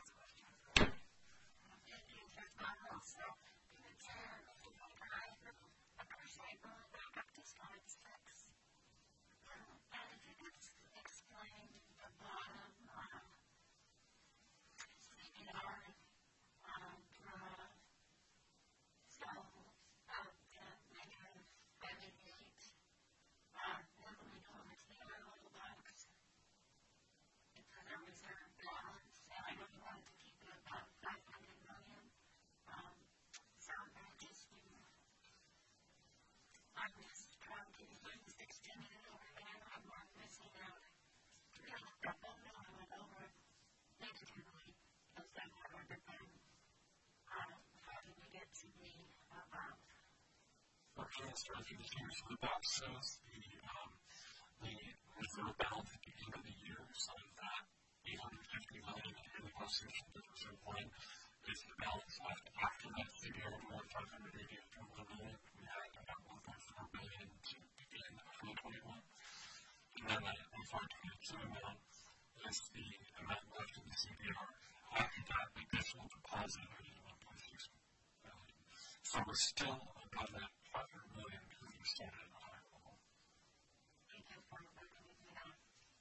Strategy this year, so the box shows the, um, the reserve balance at the end of the year, so that eight hundred fifty million dollars in the constitution of the reserve line is the balance left after that C B R award five hundred eighty-eight point one million dollars. We had about one point four billion dollars to begin twenty twenty-one. And then that F Y twenty-two amount is the amount left in the C B R after that additional deposit of one point six billion dollars. So we're still above that five hundred million dollars because we started at a higher level.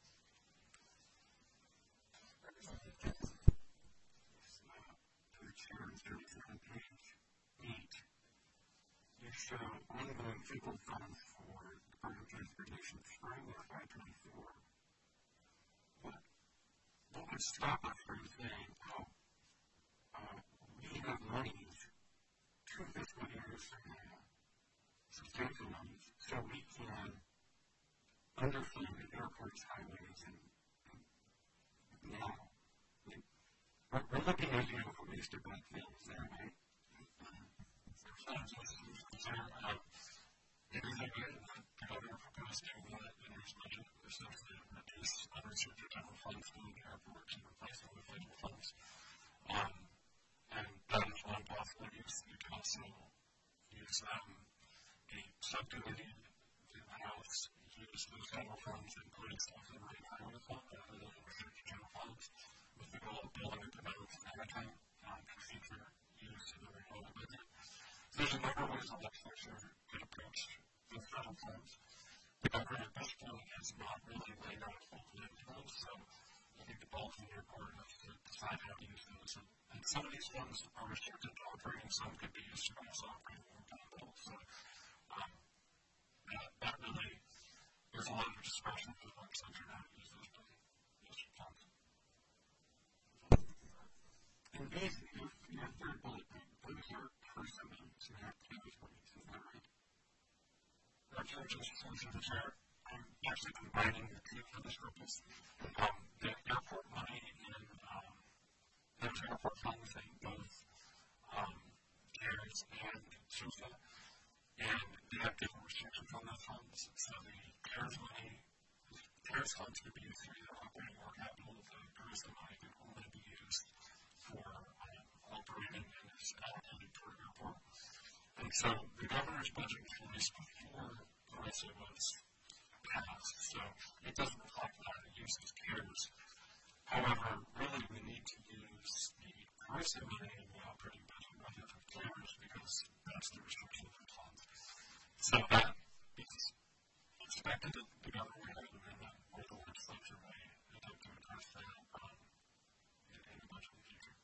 So ongoing federal funds for Department of Transportation spring of F Y twenty-four. But what would stop us from saying, oh, uh, we have monies, two fiscal years from now, substantial monies, so we can underfund the airports, highways, and, and now. I mean, we're, we're looking at, you know, for ways to back things there, right? It is a good the governor proposed doing that in his budget, essentially reduce unrestricted general funds for the airport and replace them with federal funds. Um, and that is one possible use. You can also use um, a subcommittee in the House, use those federal funds and put it stuff in the highway fund rather than restricted general funds with the goal of building it to balance and everything um, for future use in the renewal budget. There's a number of ways the legislature could approach the federal funds. The government at this point has not really laid out a full plan for those, so I think the ball's in your court as to decide how to use those. And, and some of these funds are restricted to operating, some could be used to reduce operating income. So um, that, that really, there's a lot of discretion for the legislature how to use those, those funds. And these, your, your third bullet point, those are person amounts and not cash monies, is that right? Actually, just to the chair, I'm actually combining the two for this purpose. Um, the airport money and um, there's airport funds in both um, CARES and SUSA, and they have different restrictions on those funds. So the CARES money, the CARES funds could be used for either operating or capital. The tourism money can only be used for um, operating and is allocated to an airport. And so the governor's budget was released before the rest of it was passed. So it doesn't reflect that. It uses CARES. However, really we need to use the tourism money in the operating budget rather than CARES because that's the restriction of the funds. So that is expected that the governor will have an amendment or the legislature may attempt to address that um, in, in the budget in the future.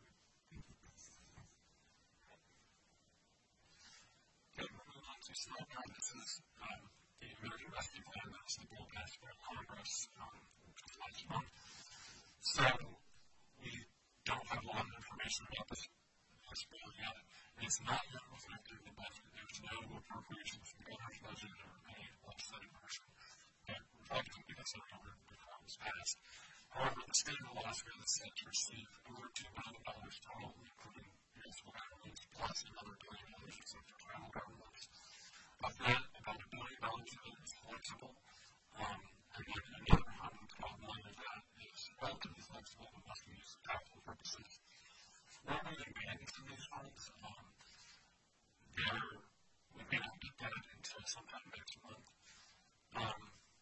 Okay, moving on to slide nine. This is um, the American Rescue Plan that was the bill passed by Congress um, just last month. So we don't have a lot of information about this, this bill yet. It's not yet reflected in the budget. There's no appropriations in the governor's budget or any legislative version that reflects it because the governor before it was passed. However, the state of Alaska is set to receive over two billion dollars total, including municipal governments, plus another billion dollars in federal governments. Of that, about a billion dollars of it is flexible, um, and then another one hundred twelve million of that is relatively flexible and must be used for capital purposes. What are the advantages of these funds? Um, they're, we may not get that until sometime next month. Um,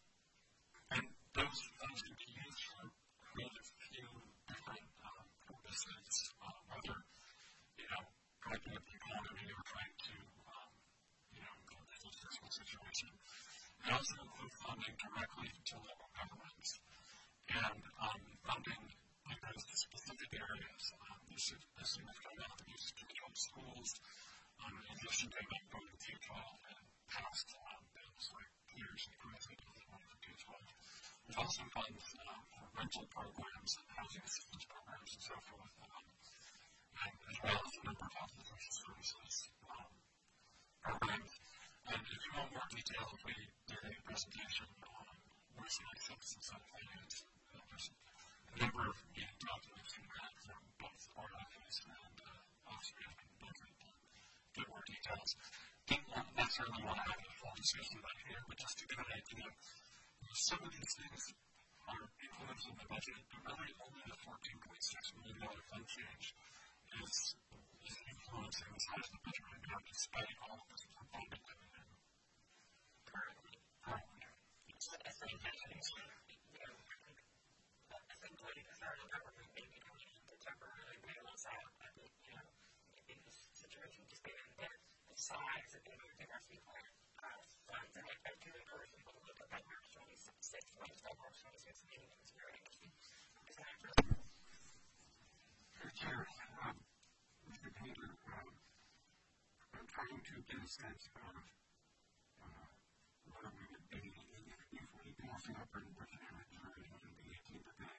and those funds can be used for really a few different um, purposes, uh, whether, you know, correcting up the economy or trying to, um, you know, go through a fiscal situation. It also includes funding directly to local governments and um, funding that goes to specific areas. Um, there's a, a significant amount that uses K twelve schools, um, in addition to that going to K twelve and past um, things like peers and present for K twelve. There's also funds um, for rental programs and housing assistance programs and so forth, um, and as well as a number of health and social services um, programs. And if you want more details, we did a presentation on voice and access and some finance. Uh, there's a number of meeting documents in that from both our office and uh, Office of Management and Budget to get more details. Didn't want, necessarily want to have a full discussion about it here, but just to get an idea, some of these things are influenced in the budget, but really only the fourteen point six million dollars fund change is, is influencing the size of the budget right now, despite all of this funding coming in currently. Currently. So I think that is, you know, I think what the federal government may be doing to temporarily bail us out. I think, you know, in this situation, just given the, the size of the American Rescue Plan uh, funds, and I, I do encourage people to look at that March twenty-sixth, Wednesday, March twenty-sixth meeting. It was very interesting. Is that true? Sure. Um, Mister Peter, um, I'm trying to get a sense of uh, where we would be if, if we pass an operating budget average rate of the eighteen percent.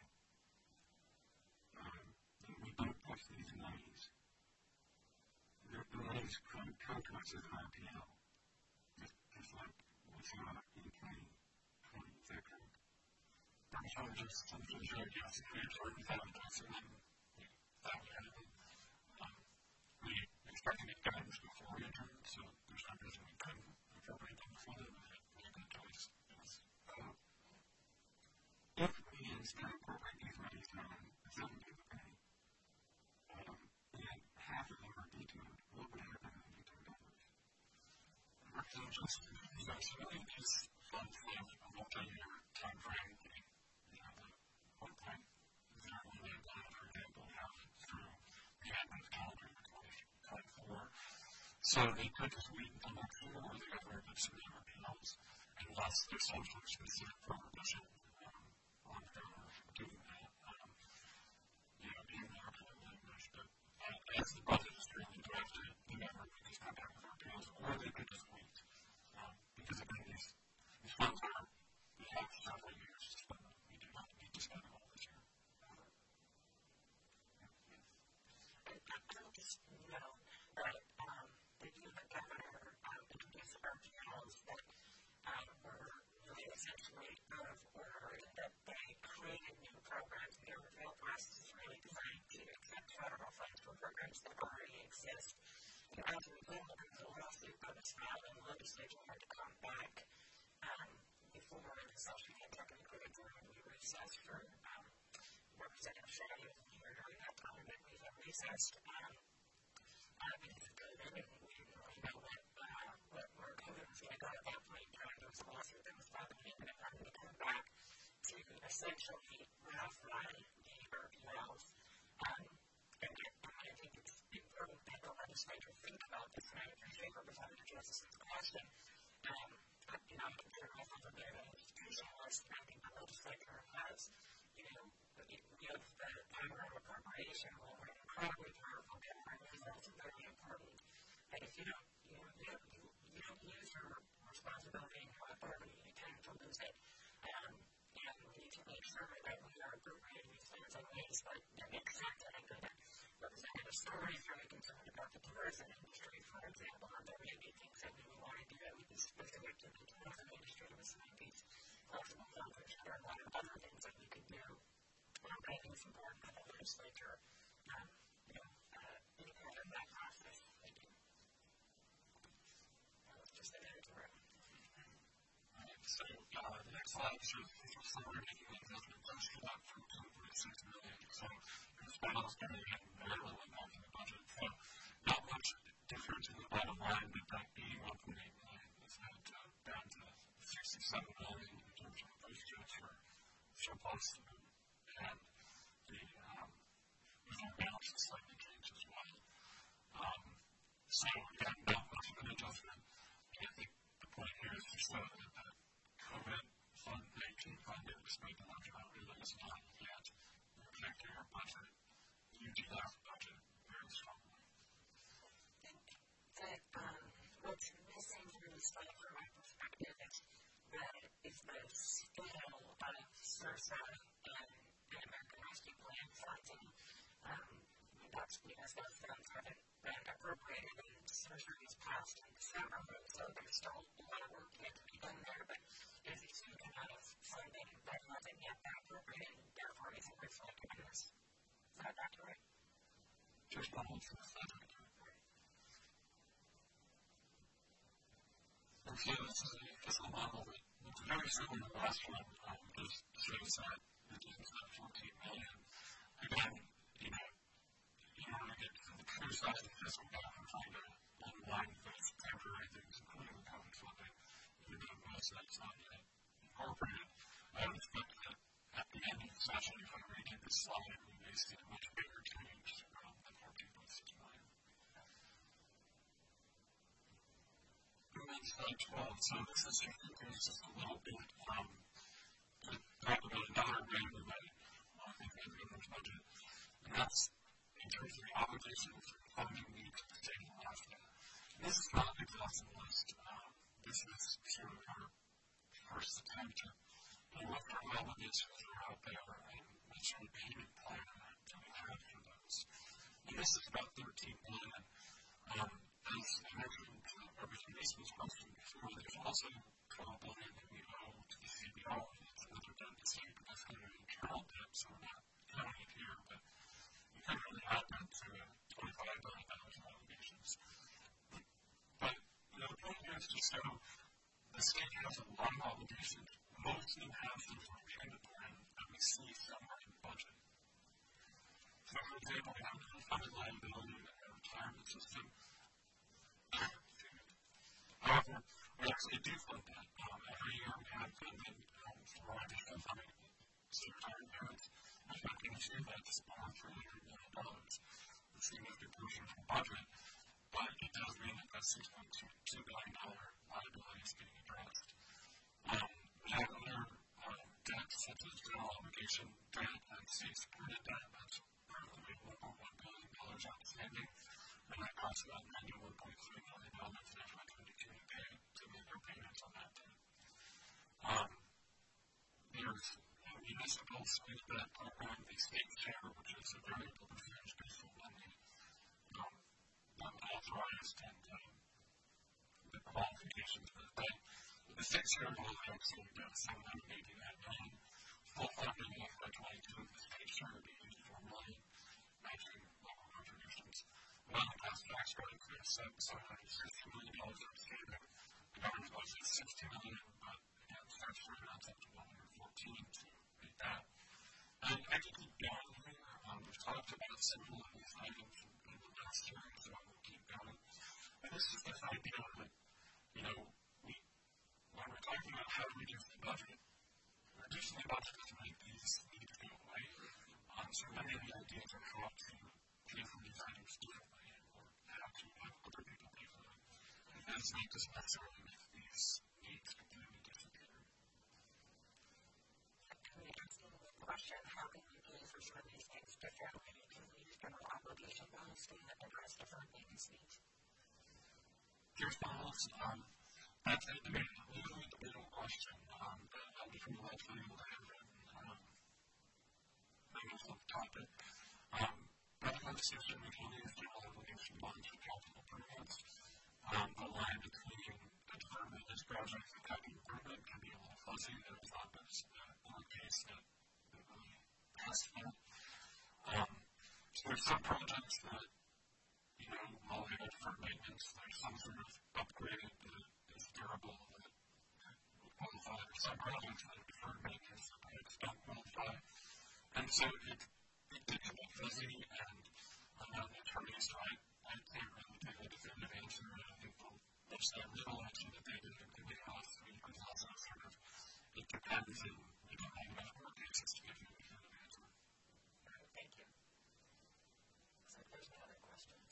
Um, and we don't push these monies. The, the monies come, come to us as an R P L, just, just like we saw in twenty twenty. Is that correct? I'm sure just something to show yes, we actually found this and then we found it. Um, we expected it guidance before we entered, so there's no reason we couldn't appropriate them before then. We had no choice. Uh, if we instead incorporate these monies on seventeen percent, um, and half of them are vetoed, what would happen in vetoed dollars? So just, you know, so really these funds have a multi-year time frame. You know, the one point zero million dollars, for example, have through the end of the calendar year twenty twenty-four. So they could just wait until next year or the government would submit R P Ls unless there's some sort of specific prohibition um, on them doing that. Um, you know, being the R P L language, but uh, as the budget is currently drafted, the government could just come back with R P Ls or they could just wait. Um, because again, these, these funds are, we have several years to spend them. We do not need to spend them all this year. I don't just know that um, the the governor um, introduced R P Ls that um, were really essentially out of order, that they created new programs. Their review process is really designed to accept federal funds for programs that already exist. And as a result, there was a lawsuit that was filed and the legislature had to come back um, before the session had technically adjourned. We recessed for um, Representative Shea here during that time that we had recessed. Um, uh, because of COVID, and we didn't really know what, uh, what where COVID was going to go at that point in time. There was a lawsuit that was filed and we ended up having to come back to essentially ratify the R P Ls. Um, and I think it's important that the legislature think about this, and I appreciate Representative Justice's question. Um, you know, I consider myself a bit of an institutionalist, and I think the legislature has, you know, give the power of appropriation rule an incredibly powerful power, and it's also very important that if you don't, you know, you don't, you, you don't use your responsibility and your authority, you tend to lose it. Um, and we need to make sure that we are appropriating these funds in ways that, that make sense. And I know that Representative Story is very concerned about the tourism industry, for example, and there may be things that we would want to do that would be specific to the tourism industry with some of these flexible funds. There are a lot of other things that we could do. Um, I think it's important that the legislature, um, you know, uh, be part of that process. Thank you. That was just an editorial. So, uh, the next slide shows the summary making an investment close to that from two point six million dollars. So, it's been almost going to get very little impact in the budget. So, not much difference in the bottom line, but that being one point eight million dollars is now uh, down to sixty-seven million dollars in terms of the post transfer surplus. And the um, reserve balance is slightly changed as well. Um, so, again, not much of an adjustment. And I think the point here is to show that the COVID fund nineteen funded despite the large amount really is not yet affecting our budget. You do have a budget very strongly. I think that um, what's missing from this slide from my perspective is the, is the scale of SURSA and the American Rescue Plan funds. And um, that's because those funds haven't been appropriated and SURSA was passed in December, so there's still a lot of work yet to be done there. But as you see, the amount of funding that hasn't yet been appropriated, therefore isn't reflected in this. Is that accurate? Just almost the same. And so this is a fiscal model that looks very similar to the last one. Um, just shows that it is not fourteen million dollars. Again, you know, in order to get to the true size of the fiscal gap, we're trying to unwind those temporary things, including the COVID funding, even though most of that's not yet incorporated. I would expect that at the end of the session, if I read this slide, we may see a much bigger change um, than fourteen point six million dollars. Moving to slide twelve, so this is increased just a little bit from the top of the dollar rate of the I think the governor's budget. And that's in terms of the obligations and funding needs of the state of Alaska. this is not an exhaustive list. Um, this is sort of our first attempt to look for all the issues that are out there and make sure the payment plan to have for those. And this is about thirteen million dollars. Um, as I mentioned, everything this was posted before, there's also twelve billion dollars that we owe to the C B O. It's another debt to say, but that's kind of an internal debt, so we're not counting it here, but we kind of really add that to twenty-five billion dollars in obligations. But, you know, the point here is to show the state has a lot of obligations. Most of them have things like payment plan that we see somewhere in the budget. So, for example, we have the funded liability in our retirement system. However, we actually do fund that. Um, every year we have funded um, for additional funding to retired parents. We have to ensure that's over three hundred million dollars. It's a significant portion of the budget, but it does mean that that six point two billion dollars liability is being addressed. Um, we have other um, debts such as general obligation debt and state supported debt. That's currently one point one billion dollars outstanding, and that costs about ninety-one point three million dollars in F Y twenty-two to pay to make our payments on that debt. Um, there's a municipal state debt program, the state share, which is a variable percentage-based lending, um, unauthorized and um, the qualifications for the debt. The state share will actually get seven hundred eighty-nine million dollars. Full funding in F Y twenty-two of the state share would be eighty-four million dollars, matching local contributions. Non-class tax credit creates seven hundred sixty million dollars outstanding. The governor's budget is sixty million dollars, but again, statutory amounts up to one hundred fourteen million dollars to meet that. And I can keep going here. Um, we've talked about several of these items in the last hearing, so I will keep going. And this is this idea that, you know, we, when we're talking about how to reduce the budget, reducing the budget doesn't make these need to go away. Um, so many of the ideas are how to pay for these items differently or how to have other people pay for them. And that's not just necessarily make these needs completely disappear. Can we ask you a question? How can we pay for some of these things differently? Can we use general obligation bonds to address different maintenance needs? Here's bonds. Um, that's a debate, literally a debatable question. Um, that I'll be from the legislative that have written um, things on the topic. Um, by the legislation, we can use general obligation bonds for capital improvements. Um, the line between the deferred maintenance projects and capital improvement can be a little fuzzy. There's not this uh, one case that, that really passed that. Um, so there's some projects that, you know, while they have deferred maintenance, there's some sort of upgrade that is durable that would qualify. There's some projects that are deferred maintenance that perhaps don't qualify. And so it, it gets a bit fuzzy, and I'm not an attorney, so I, I can't really take a definitive answer. And I think they'll push that little answer that they did in the house. So you can also sort of, it depends, and we don't have enough more cases to give you a definitive answer. All right, thank you. Looks like there's no other questions.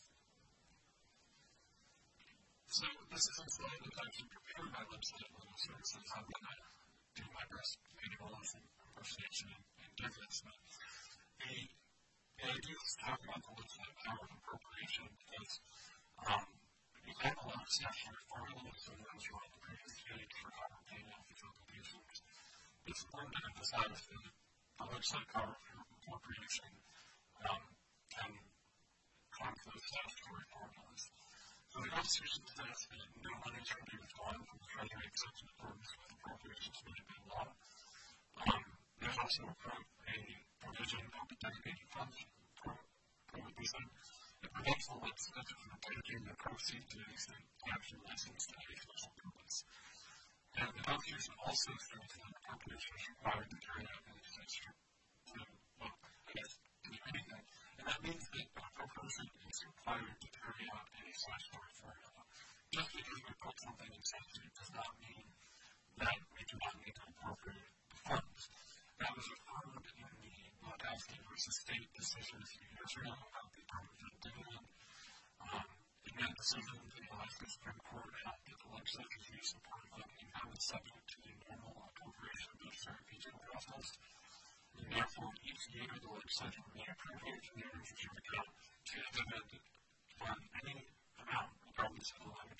So this is a slide that I can prepare my legislative legal services. I'm going to do my best maybe all of some impersonation and, and give this. But the, the idea is to talk about the legislative power of appropriation because um, we have a lot of statutory formulas and those are on the previous page for how we're paying off these obligations. It's important to emphasize that the legislative power of appropriation um, can come from the statutory formulas. So the Constitution says that no money shall be withdrawn from the Treasury except in accordance with appropriations made by law. Um, there's also a, pro, a provision of the designated funds pro, prohibition that prevents the legislature from taking the proceeds to any state tax or license to any special purpose. And the Constitution also states that appropriations are required to carry out any such, to, well, I guess, to do anything. And that means that an appropriation is required to carry out any statutory formula. Just because we put something in statute does not mean that we do not need to appropriate the funds. That was affirmed in the Murkowski versus State decision a few years ago about the permanent dividend. Um, in that decision, the Alaska Supreme Court held that the legislature's use of part of funding is subject to the normal appropriation of the certification process. And therefore, each year the legislature may appropriate the earnings reserve account to a dividend on any amount, regardless of the limit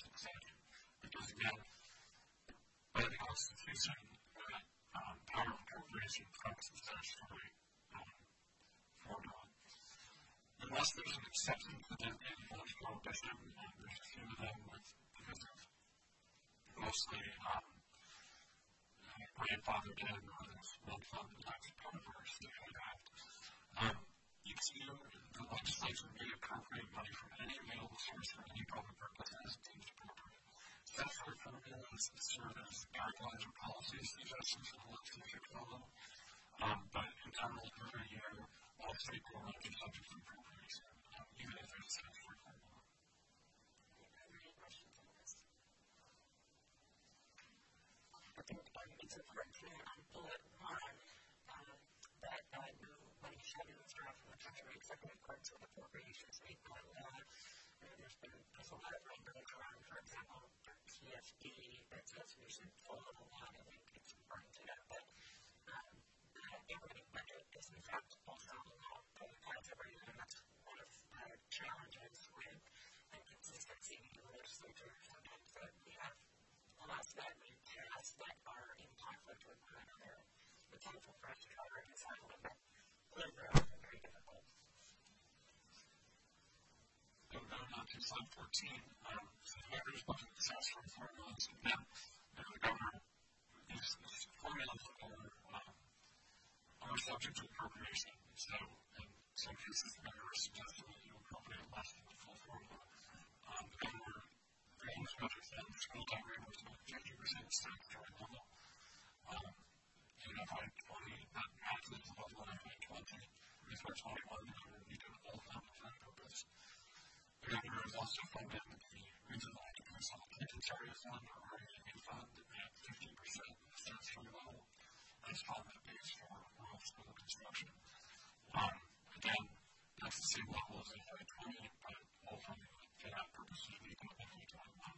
yes, there's an exception to the eligible district, and there's a few of them with, because of mostly um, grandfathered in, or there's well-funded that's part of our state act. Um, you see, the legislature may appropriate money from any available source for any public purpose as deemed appropriate. Statutory formulas serve as guidelines or policy suggestions for the legislature to follow. Um, but in general, every year, all state board will be subject to appropriation, um, even if there's a statutory formula. Any questions on this? I think um, it's important to note on bullet one um, that uh, no money shall be withdrawn from the treasury except in accordance with appropriations made by law. And there's been there's a lot of language around, for example, the P F D that says we should follow the law. I think it's important to note that um, the operating budget is in fact also a law that applies every year, and that's one of the challenges with inconsistency in the legislature. Sometimes that we have laws that we pass that are in conflict with one another. It's helpful for us to try to reconcile them, but clearly they're very difficult. Going on to slide fourteen, um, so the governor's budget is asked for formulas, and then uh, the governor is formulas are, um, are subject to appropriation. So, in some cases, the governor is suggesting that you appropriate less than the full formula. Um, the governor, the governor's budget then, the school tax rate was about fifty percent statutory level. Um, in F Y twenty, that matches the level in F Y twenty. In F Y twenty-one, the governor needed a full amount for that purpose. The governor is also funding the regional occupancy area fund, or R E A fund, at fifteen percent of the statutory level. That's fund that pays for rural school construction. Um, again, that's the same level as F Y twenty, but also for that purpose, we need to F Y twenty-one.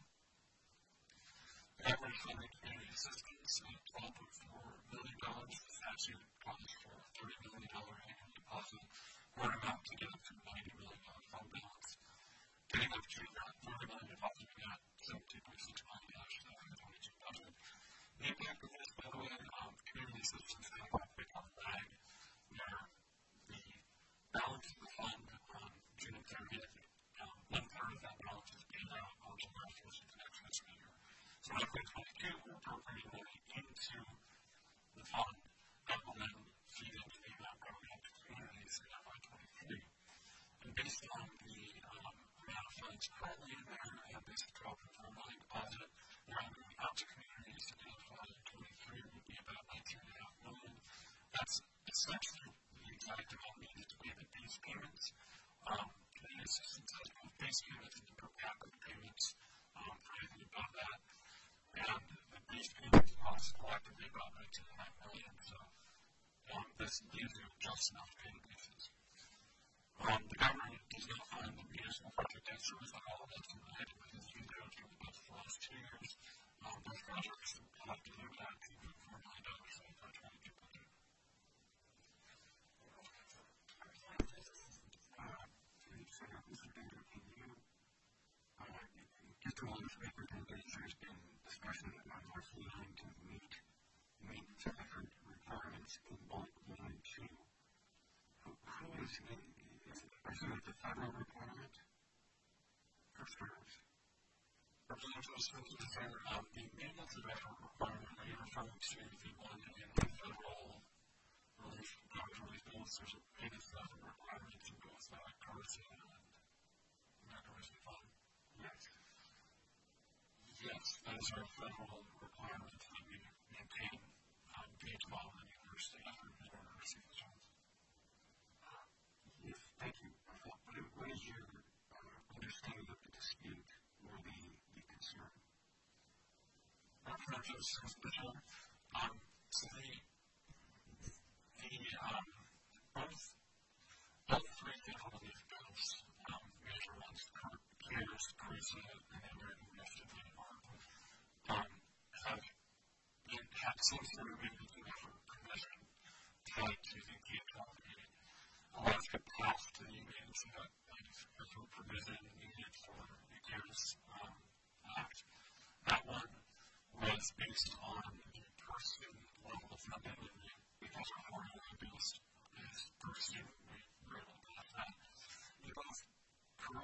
The government is funding community assistance at twelve point four million dollars. The statute calls for a thirty million dollars annual deposit, or an amount to get up to ninety million dollars fund balance. Getting up to that thirty million dollars deposit at seventeen point six million dollars in the F Y twenty-two budget. The impact of this, by the way, um, community assistance kind of got big on the bag, where the balance of the fund on June thirtieth, um, one third of that balance is paid out on July first of the next fiscal year. So in F Y twenty-two, we're appropriating money into the fund that will then feed into the amount going out to communities in F Y twenty-three. And based on the um, amount of funds currently in there, and based on the twelve point four million dollars deposit, the amount going out to communities in F Y twenty-three would be about nineteen point five million dollars. That's essentially the exact amount needed to pay the base payments. Um, community assistance has both base payments and per capita payments um, for anything above that. And the base payments cost collectively about nineteen point five million dollars. So um, this leaves you just enough to pay the bases. Um, the government does not find the municipal project debt service at all. That's an item that has been there for about the last two years. Um, those projects have to do that two point four million dollars in the F Y twenty-two budget. Just to illustrate there's been discussion about what's willing to meet maintenance effort requirements in bulk one and two. Who is the Is it the federal requirement for schools? Representative Smith, um, the maintenance of effort requirement, are you referring to the one in the federal relief, government relief bills? There's a maintenance of effort requirement in both uh, Currency and American Rescue Fund? Yes. Yes, those are federal requirements that we maintain um, K twelve and university effort in order to receive the funds. Yes, thank you. What is your uh, understanding of the dispute or the, the concern? Representative Smith, um, so the, the um, both, both three federal relief bills, um, major ones, CARES, CRISA, and the American Rescue Fund, um, have been, had some sort of maintenance of effort provision tied to the K twelve aid. Allowed to pass to the maintenance of that effort provision needed for the CARES um, Act. That one was based on the per student level of funding, and because our formula based is per student, we were able to have that. The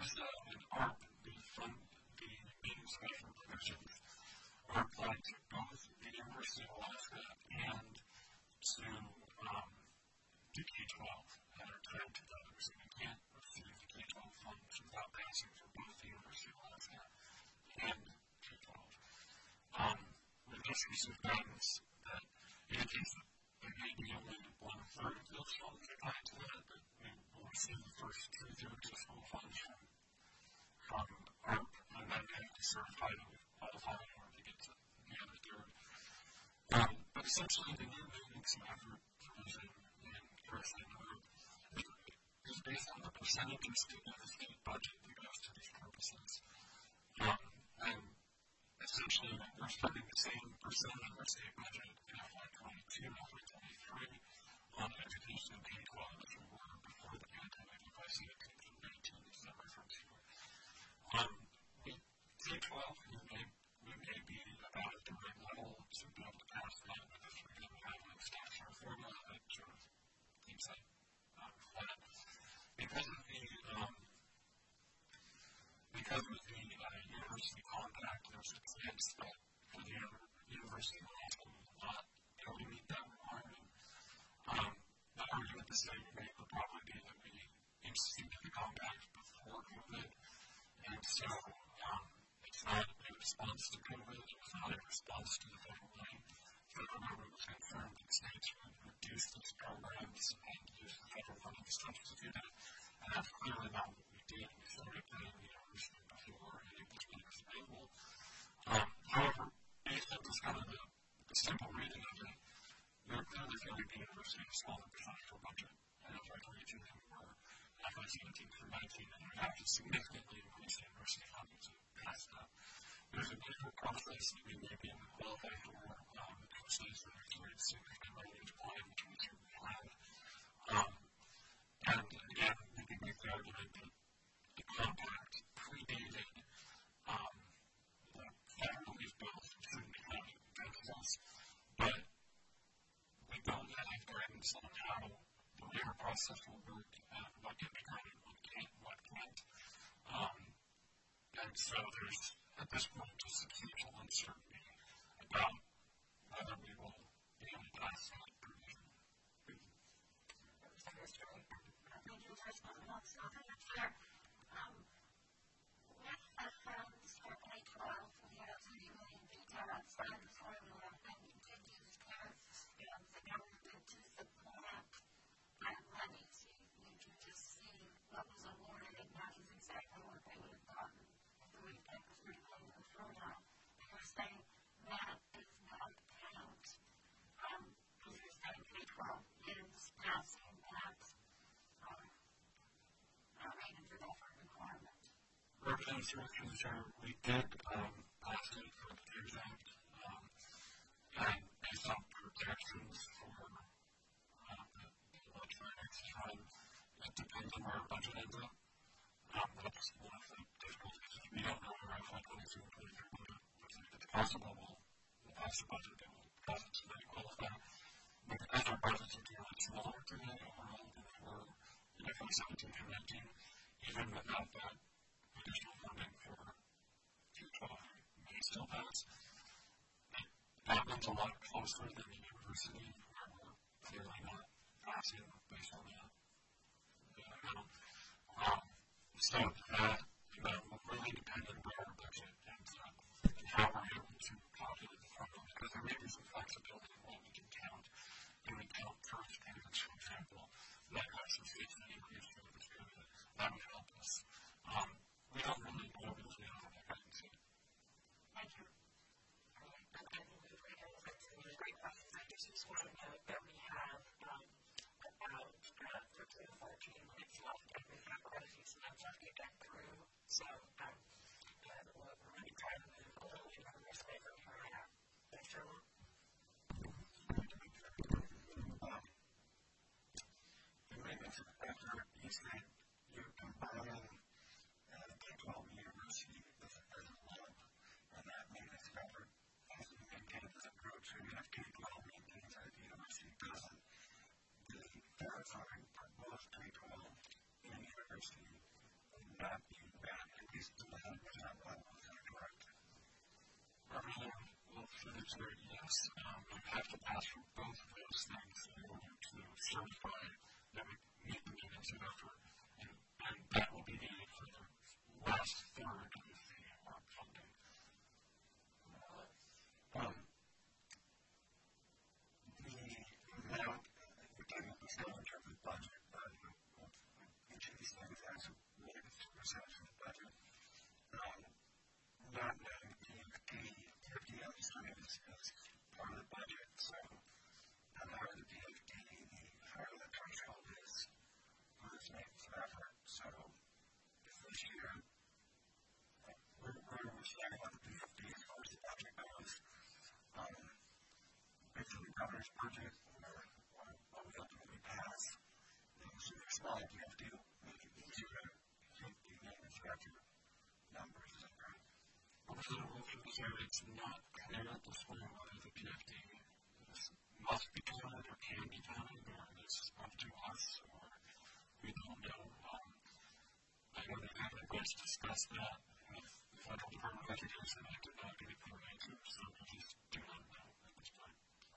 ERISA and ARP, the fund, the main special provisions, are applied to both the University of Alaska and to um, to K twelve that are tied together. So you can't receive the K twelve funds without passing for both the University of Alaska and K twelve. Um, we just received guidance that indicates that there may be only one third of those funds are tied to that, but we will receive the first two thirds of school funds from, from ARP, and then they have to certify that we qualify in order to get to the other third. Um, but essentially, the new maintenance and effort provision in ERISA and ARP is based on the percentages to the state budget that goes to these purposes. Um, and essentially, we're spending the same percentage of our state budget in F Y twenty-two and F Y twenty-three on education in K twelve as we were before the pandemic, F Y seventeen through nineteen, as I referenced to. Um, K twelve, we may, we may be about at the right level to be able to pass that, because we're going to have a statutory formula that sort of keeps that um, flat. Because of the, um, because of the uh, university compact, there's a chance that for the University of Alaska will not be able to meet that requirement. Um, the argument the state would make would probably be that we instituted the compact before COVID, and so um, it's not in response to COVID, it's not in response to the federal money. The federal government was concerned that states would reduce these programs and use the federal money to substitute it, and that's clearly not what we did. We started paying the university before any of this money was available. Um, however, based on just kind of the, the simple reading of it, we're clearly going to be a university with a smaller percentage of budget in F Y twenty-two than we were in F Y seventeen through nineteen, and we have to significantly increase the university funding to pass that. There's a different process that we may be able to qualify for, um, the two states that are very significant money into plan, which we certainly have. Um, and again, we can make the argument that the compact predated um, the federal relief bills that shouldn't be counted against us, but we don't have guidance on how the waiver process will work, and what can be counted, what can't, what can't. Um, and so there's, at this point, just substantial uncertainty about whether we will be able to pass that provision. Thank you for spending on stuff. That's fair. Um, with the funds for K twelve, we have thirty million detail outside the formula, and we did use tests, and the government did to supplement that money. So you can just see what was awarded, and that is exactly what they would have gotten if the way that was really going to the formula. And you're saying that is not count. Um, because you're saying K twelve is passing that um, uh, rated for that requirement. Representative Sure, we did um, pass it for the CARES Act, um, and based on projections for uh, the electronics fund, it depends on where our budget ends up. Um, that's one of the difficulties. We don't know where F Y twenty-two and twenty-three budget. It's possible we'll, we'll pass the budget that will cause us to not qualify. But because our budgets are too much smaller today overall than they were in F Y seventeen through nineteen, even without that additional funding for K twelve may still pass. That one's a lot closer than the university, where we're clearly not passing based on that. Um, um, so that, you know, will really depend on where our budget ends up and how we're able to populate the program, because there may be some flexibility in what we can count. When we count first payments, for example, that actually fits the increase for this period. That would help us. Um, we don't really know because we don't have that guidance yet. Thank you. I'm going to move right over to the great questions. I just want to note that we have um, about uh, thirteen or fourteen minutes left, and we have quite a few slides left to get through. So um, uh, we're really trying to move a little bit on this way from here on out. Thanks, Sherlock. The maintenance of effort, you said you're combining uh, K twelve University with the present lab, and that maintenance of effort has to be maintained as a approach. So you have K twelve maintains that the university doesn't. The territory for both K twelve and university would not be P's demand was not level, is that correct? Everything will fit into it, yes. Um, we have to pass through both of those things in order to certify that we meet the needs of effort, and, and that will be needed for the last third of the ARP funding. Um, the amount, we're talking about this now in terms of budget, but each of these things has a negative percentage of the budget. Um, not knowing the P F D understanding is, is part of the budget, so the higher the P F D, the higher the threshold is for this maintenance of effort. So if this year, we're, we're standing on the P F D as far as the budget goes, um, based on the governor's budget, or what we ultimately pass, so your small P F D will make it easier to keep the maintenance of effort numbers, is that correct? Also, it's not clear at this point whether the P F D must be counted or can be counted, or is up to us, or we don't know. Um, I know that having Grace discussed that with the Federal Department of Education, I did not get a clear answer, so we just do not know at this point.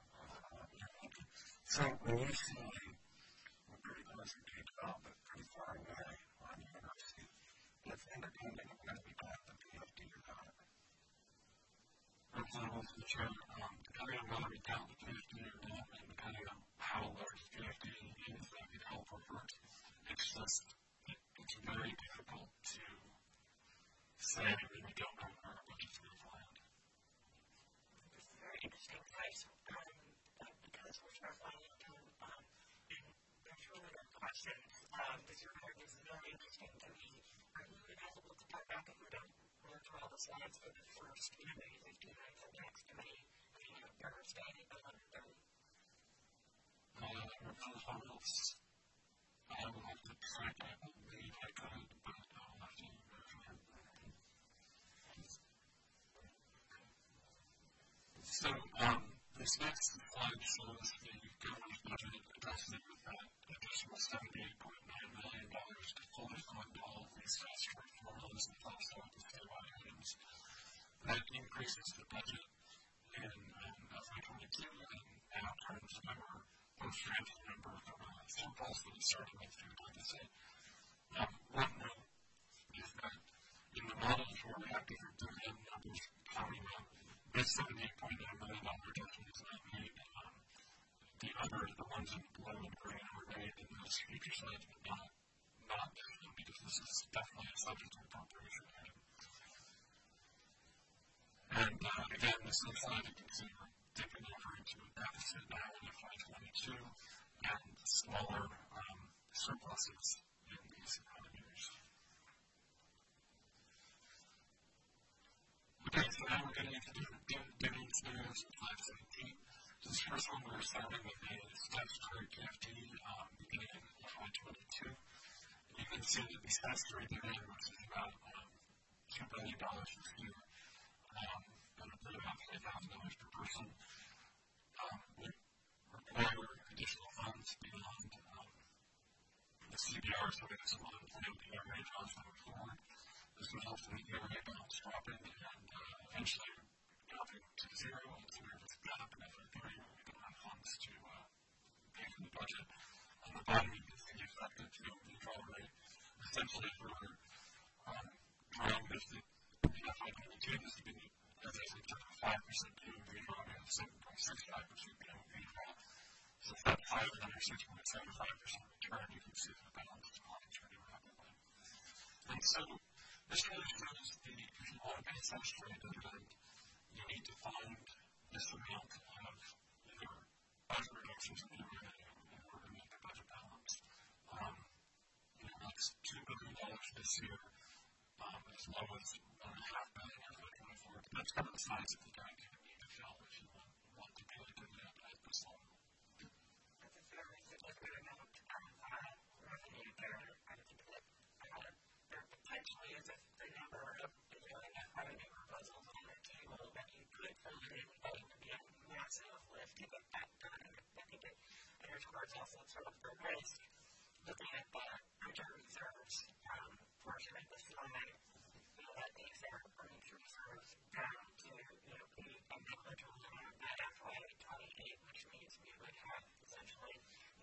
So when you see we're pretty close to K twelve, but pretty far away on university, it's independent of whether we got the P F D or not. For example, the chair, um, depending on whether we count the P F D or not, and depending on how large the P F D is that we help revert, it's just, it, it's very difficult to say when we don't know where our budget's going to land. This is a very interesting place, um, because we're struggling into, um, and there's really good questions. Um, this report is very interesting to me. Are you able to talk back if we don't go through all the slides for the first, you know, maybe fifteen minutes of the next committee, you know, Thursday at eleven thirty? Uh, everyone else, I will have to decide, I believe I could, but I'll have to verify. So, um, this next slide shows the governor's budget adjusted with that additional seventy-eight point nine million dollars to fully fund all of these statutory formulas and offset the statewide items. That increases the budget in um, F Y twenty-two and now turns a member, post-transfer member from a surplus that is starting with through deficit. Um, one note is that in the models where we have different dividend numbers coming up, this seventy-eight point nine million dollars adjustment is not made. Um, the other, the ones in blue and green, are made in those future slides, but not, not because this is definitely a subject to appropriation item. And uh, again, this is a slide you can see we're dipping over into a deficit now in F Y twenty-two and smaller um, surpluses in these economies. Okay, so now we're getting into different dividend scenarios in five seventeen. So this first one, we're starting with a statutory P F D um, beginning in F Y twenty-two. You can see that the statutory dividend, which is about um, two billion dollars this year, um, and about five thousand dollars per person, um, would require additional funds beyond um, the C B R, so we have some unemployment P R A jobs going forward. This would help the P R A balance dropping and uh, eventually dropping to zero, and so we have this gap in F Y three where we don't have funds to uh, pay for the budget. On the bottom, you can see the effective withdrawal rate. Essentially, if we're um, drawing this in F Y twenty-two, this would be, as I said, five percent P O V draw, we have seven point six five percent P O V draw. So if that's higher than our six point seven five percent return, you can see the balance is declining pretty rapidly. And so, this really shows the, if you want to pay statutory dividend, you need to find this amount of either budget reductions in the revenue in order to make the budget balance. Um, you know, that's two billion dollars this year, um, as low as one and a half billion in F Y twenty-four. But that's kind of the size of the gap you need to fill if you want, want to pay a dividend at this level. That's a very significant amount of uh, revenue there. I think that uh, there potentially is a, a number of billion revenue proposals on the table that you could fund in, but it would be a massive lift to get that done. I think it underscores also sort of the risk looking at the return reserves um, portion of the slide.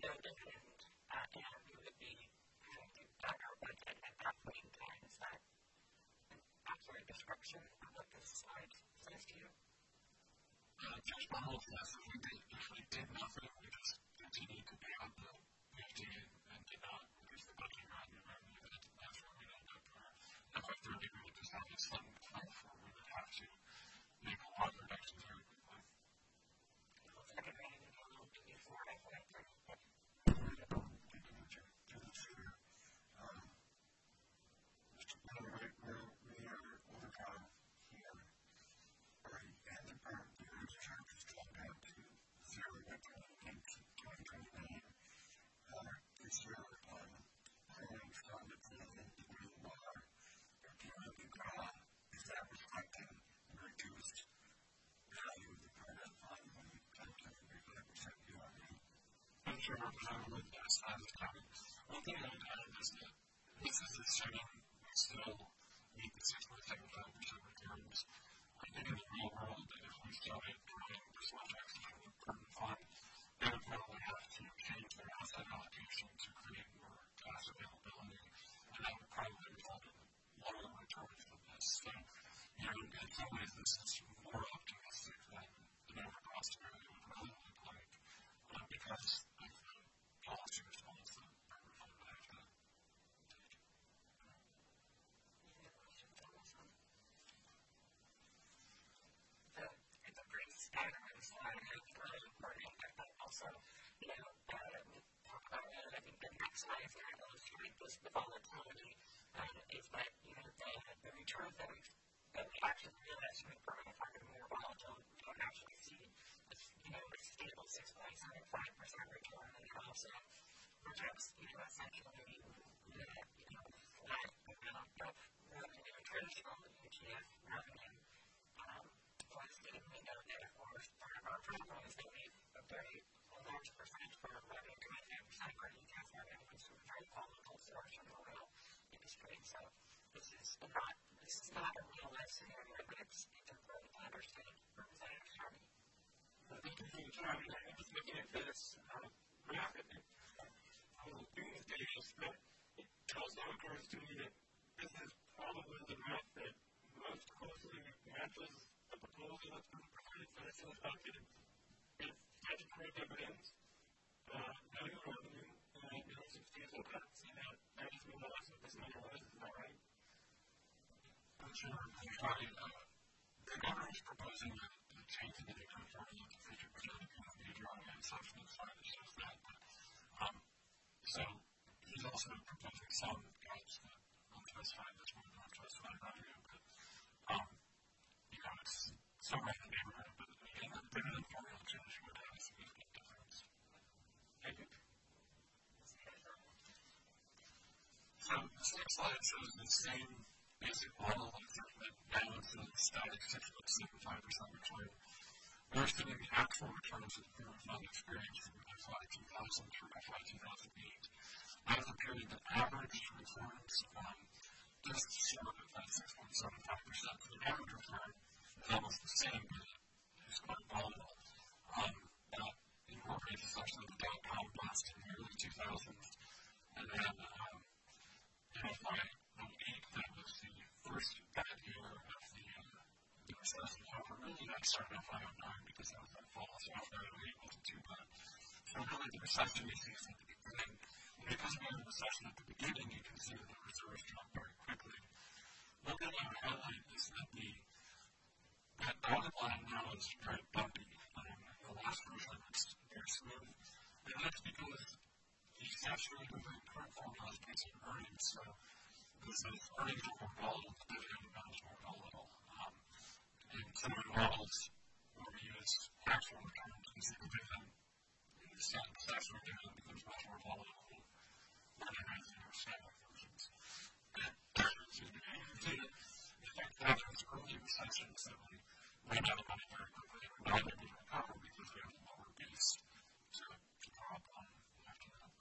no dividend, uh, and we would be having to cut our budget at that point in time. Is that an accurate description of what this slide says to you? Uh, just my whole class, if we did, if we did nothing, we just continued to pay out the fifteen and did not increase the budget revenue revenue, that, that's where we'd end up. Or if I thirty, we would just have this fund come for, we would have to make a lot of reductions very quickly. Looks like it ran into a little bit before I went through. Mister Bennett, we're, we are overtime here, right, and the part of the earth chart is going down to zero by twenty twenty-nine. Uh, this year, um, earnings from the dividend to the bar, or P M draw, is that reflecting the reduced value of the credit fund when you come to thirty-five percent P R A? I'm sure I'm with that side of the topic. One thing I would add is that this is assuming we still meet the six point seven five percent returns. I think in the real world, if we started doing this much extra from the permanent fund, they would probably have to change their asset allocation to create more cash availability, and that would probably result in lower returns than this. So, you know, in some ways, this is more optimistic than an overcost scenario would really look like, uh, because of the policy response that permanent fund would have to. Any other questions on this one? So, it's a pretty staggering slide, and it's really important, but also, you know, uh, we talk about it, and I think the next slide is going to illustrate this, the volatility, um, is that, you know, the, the returns that we, that we actually realize from the permanent fund are more volatile. We don't actually see, this, you know, a stable six point seven five percent return, and it also projects, you know, essentially, the, you know, flat amount of revenue, traditional E T F revenue. Um, plus, we know that, of course, part of our problem is that we have a very large percentage of our revenue coming from cyber E T F revenue, which is a very volatile source from the oil industry. So, this is not, this is not a real life scenario, but it's, it's important to understand. Representative Sharma. I think if you try, I'm just looking at this uh, graph, and I was doing this data, but it tells owners to me that this is probably the graph that most closely matches the proposal that's been presented for this bucket. It's statutory dividends, uh, value revenue, and no substantial cuts. And that, that is more or less what this number was, is that right? I'm sure you're right. Uh, the governor is proposing that the change in the income formula to fifty percent of the major on the assumption is fine, it's just that. But, um, so, he's also proposing some cuts that unspecified, this one unspecified revenue, but, um, you know, it's somewhere in the neighborhood, but again, the dividend formula change would have a significant difference. Thank you. So, this next slide shows the same basic model that balances static six point seven five percent return. We're studying the actual returns of the permanent fund experience from F Y two thousand through F Y two thousand eight. That is a period that averaged returns um, just short of that six point seven five percent. So the average return is almost the same, but it's quite volatile. Um, that incorporates essentially the dot-com bust in the early two thousands, and then um, in F Y eight, that was the first bad year of the, uh, the recession. However, really that started F Y oh nine because that was that fall, so F Y oh eight wasn't too bad. So really the recession you see at the beginning, and because we had a recession at the beginning, you can see that the reserves dropped very quickly. One thing I would highlight is that the that bottom line now is very bumpy. Um, the last version is very smooth, and that's because the statutory dividend current formula is based on earnings, so this is earnings are more volatile, the dividend amount is more volatile. Um, and some of the models where we use actual returns, you see the dividend, the statutory dividend becomes much more volatile than when it has your standard versions. And, excuse me, you can see that the fact that those early recessions that we ran out of money very quickly, we're not able to recover because we have a lower base to, to draw upon after that.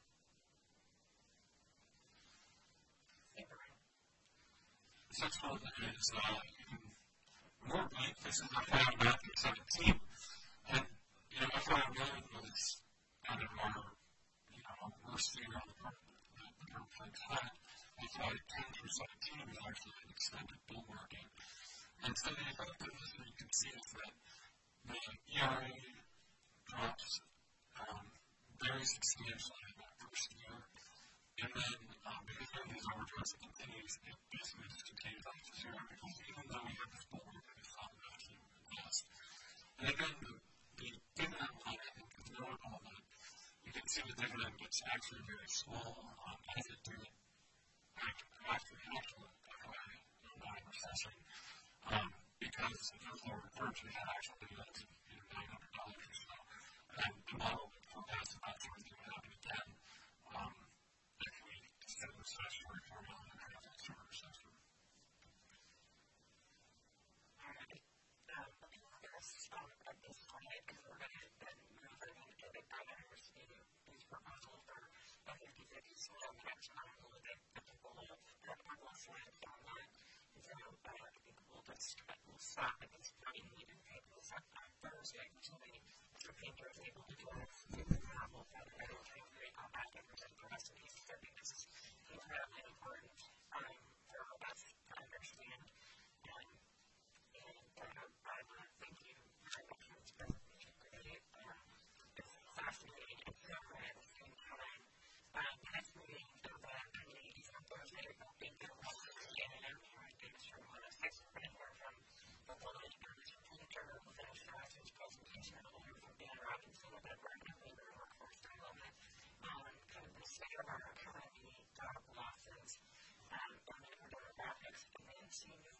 The next one is, uh, you can more blank, this is F Y oh nine through seventeen, and, you know, F Y oh nine was kind of our worst year on the Hurricanes had, with like ten through seventeen was actually an extended bull market. And so the effect of this, you can see, is that the E R A drops um, very substantially in that first year. And then, um, because of these overdrafts, it continues, it basically just continues on to zero, because even though we have this bull market, it's not actually invest. And again, the, the dividend line, I think, is notable that you can see the dividend gets actually very small um, as it did after, after the actual F O A nine recession, um, because those lower returns we had actual dividends of you know, nine hundred dollars or so. And the model forecasts that that sort of thing would happen again um, if we set a statutory formula and have that sort of recession. Stop at this point, we didn't take this up on Thursday, actually, the painter was able to do it through the novel for the middle time period on back and present the rest of these. So I think this is incredibly important um, for all of us to understand. Um, and uh, I want to thank you very much for this presentation today. Um, it's fascinating and humorous at the same time. Um, next meeting of the committee is on Thursday. I think it will be in an hour. Thanks for one of six anywhere from the village and Mister Painter who finished his presentation, and we'll hear from Dan Robinson about working labor and workforce development on kind of the state of our economy, job losses, um, and demographics, and then seeing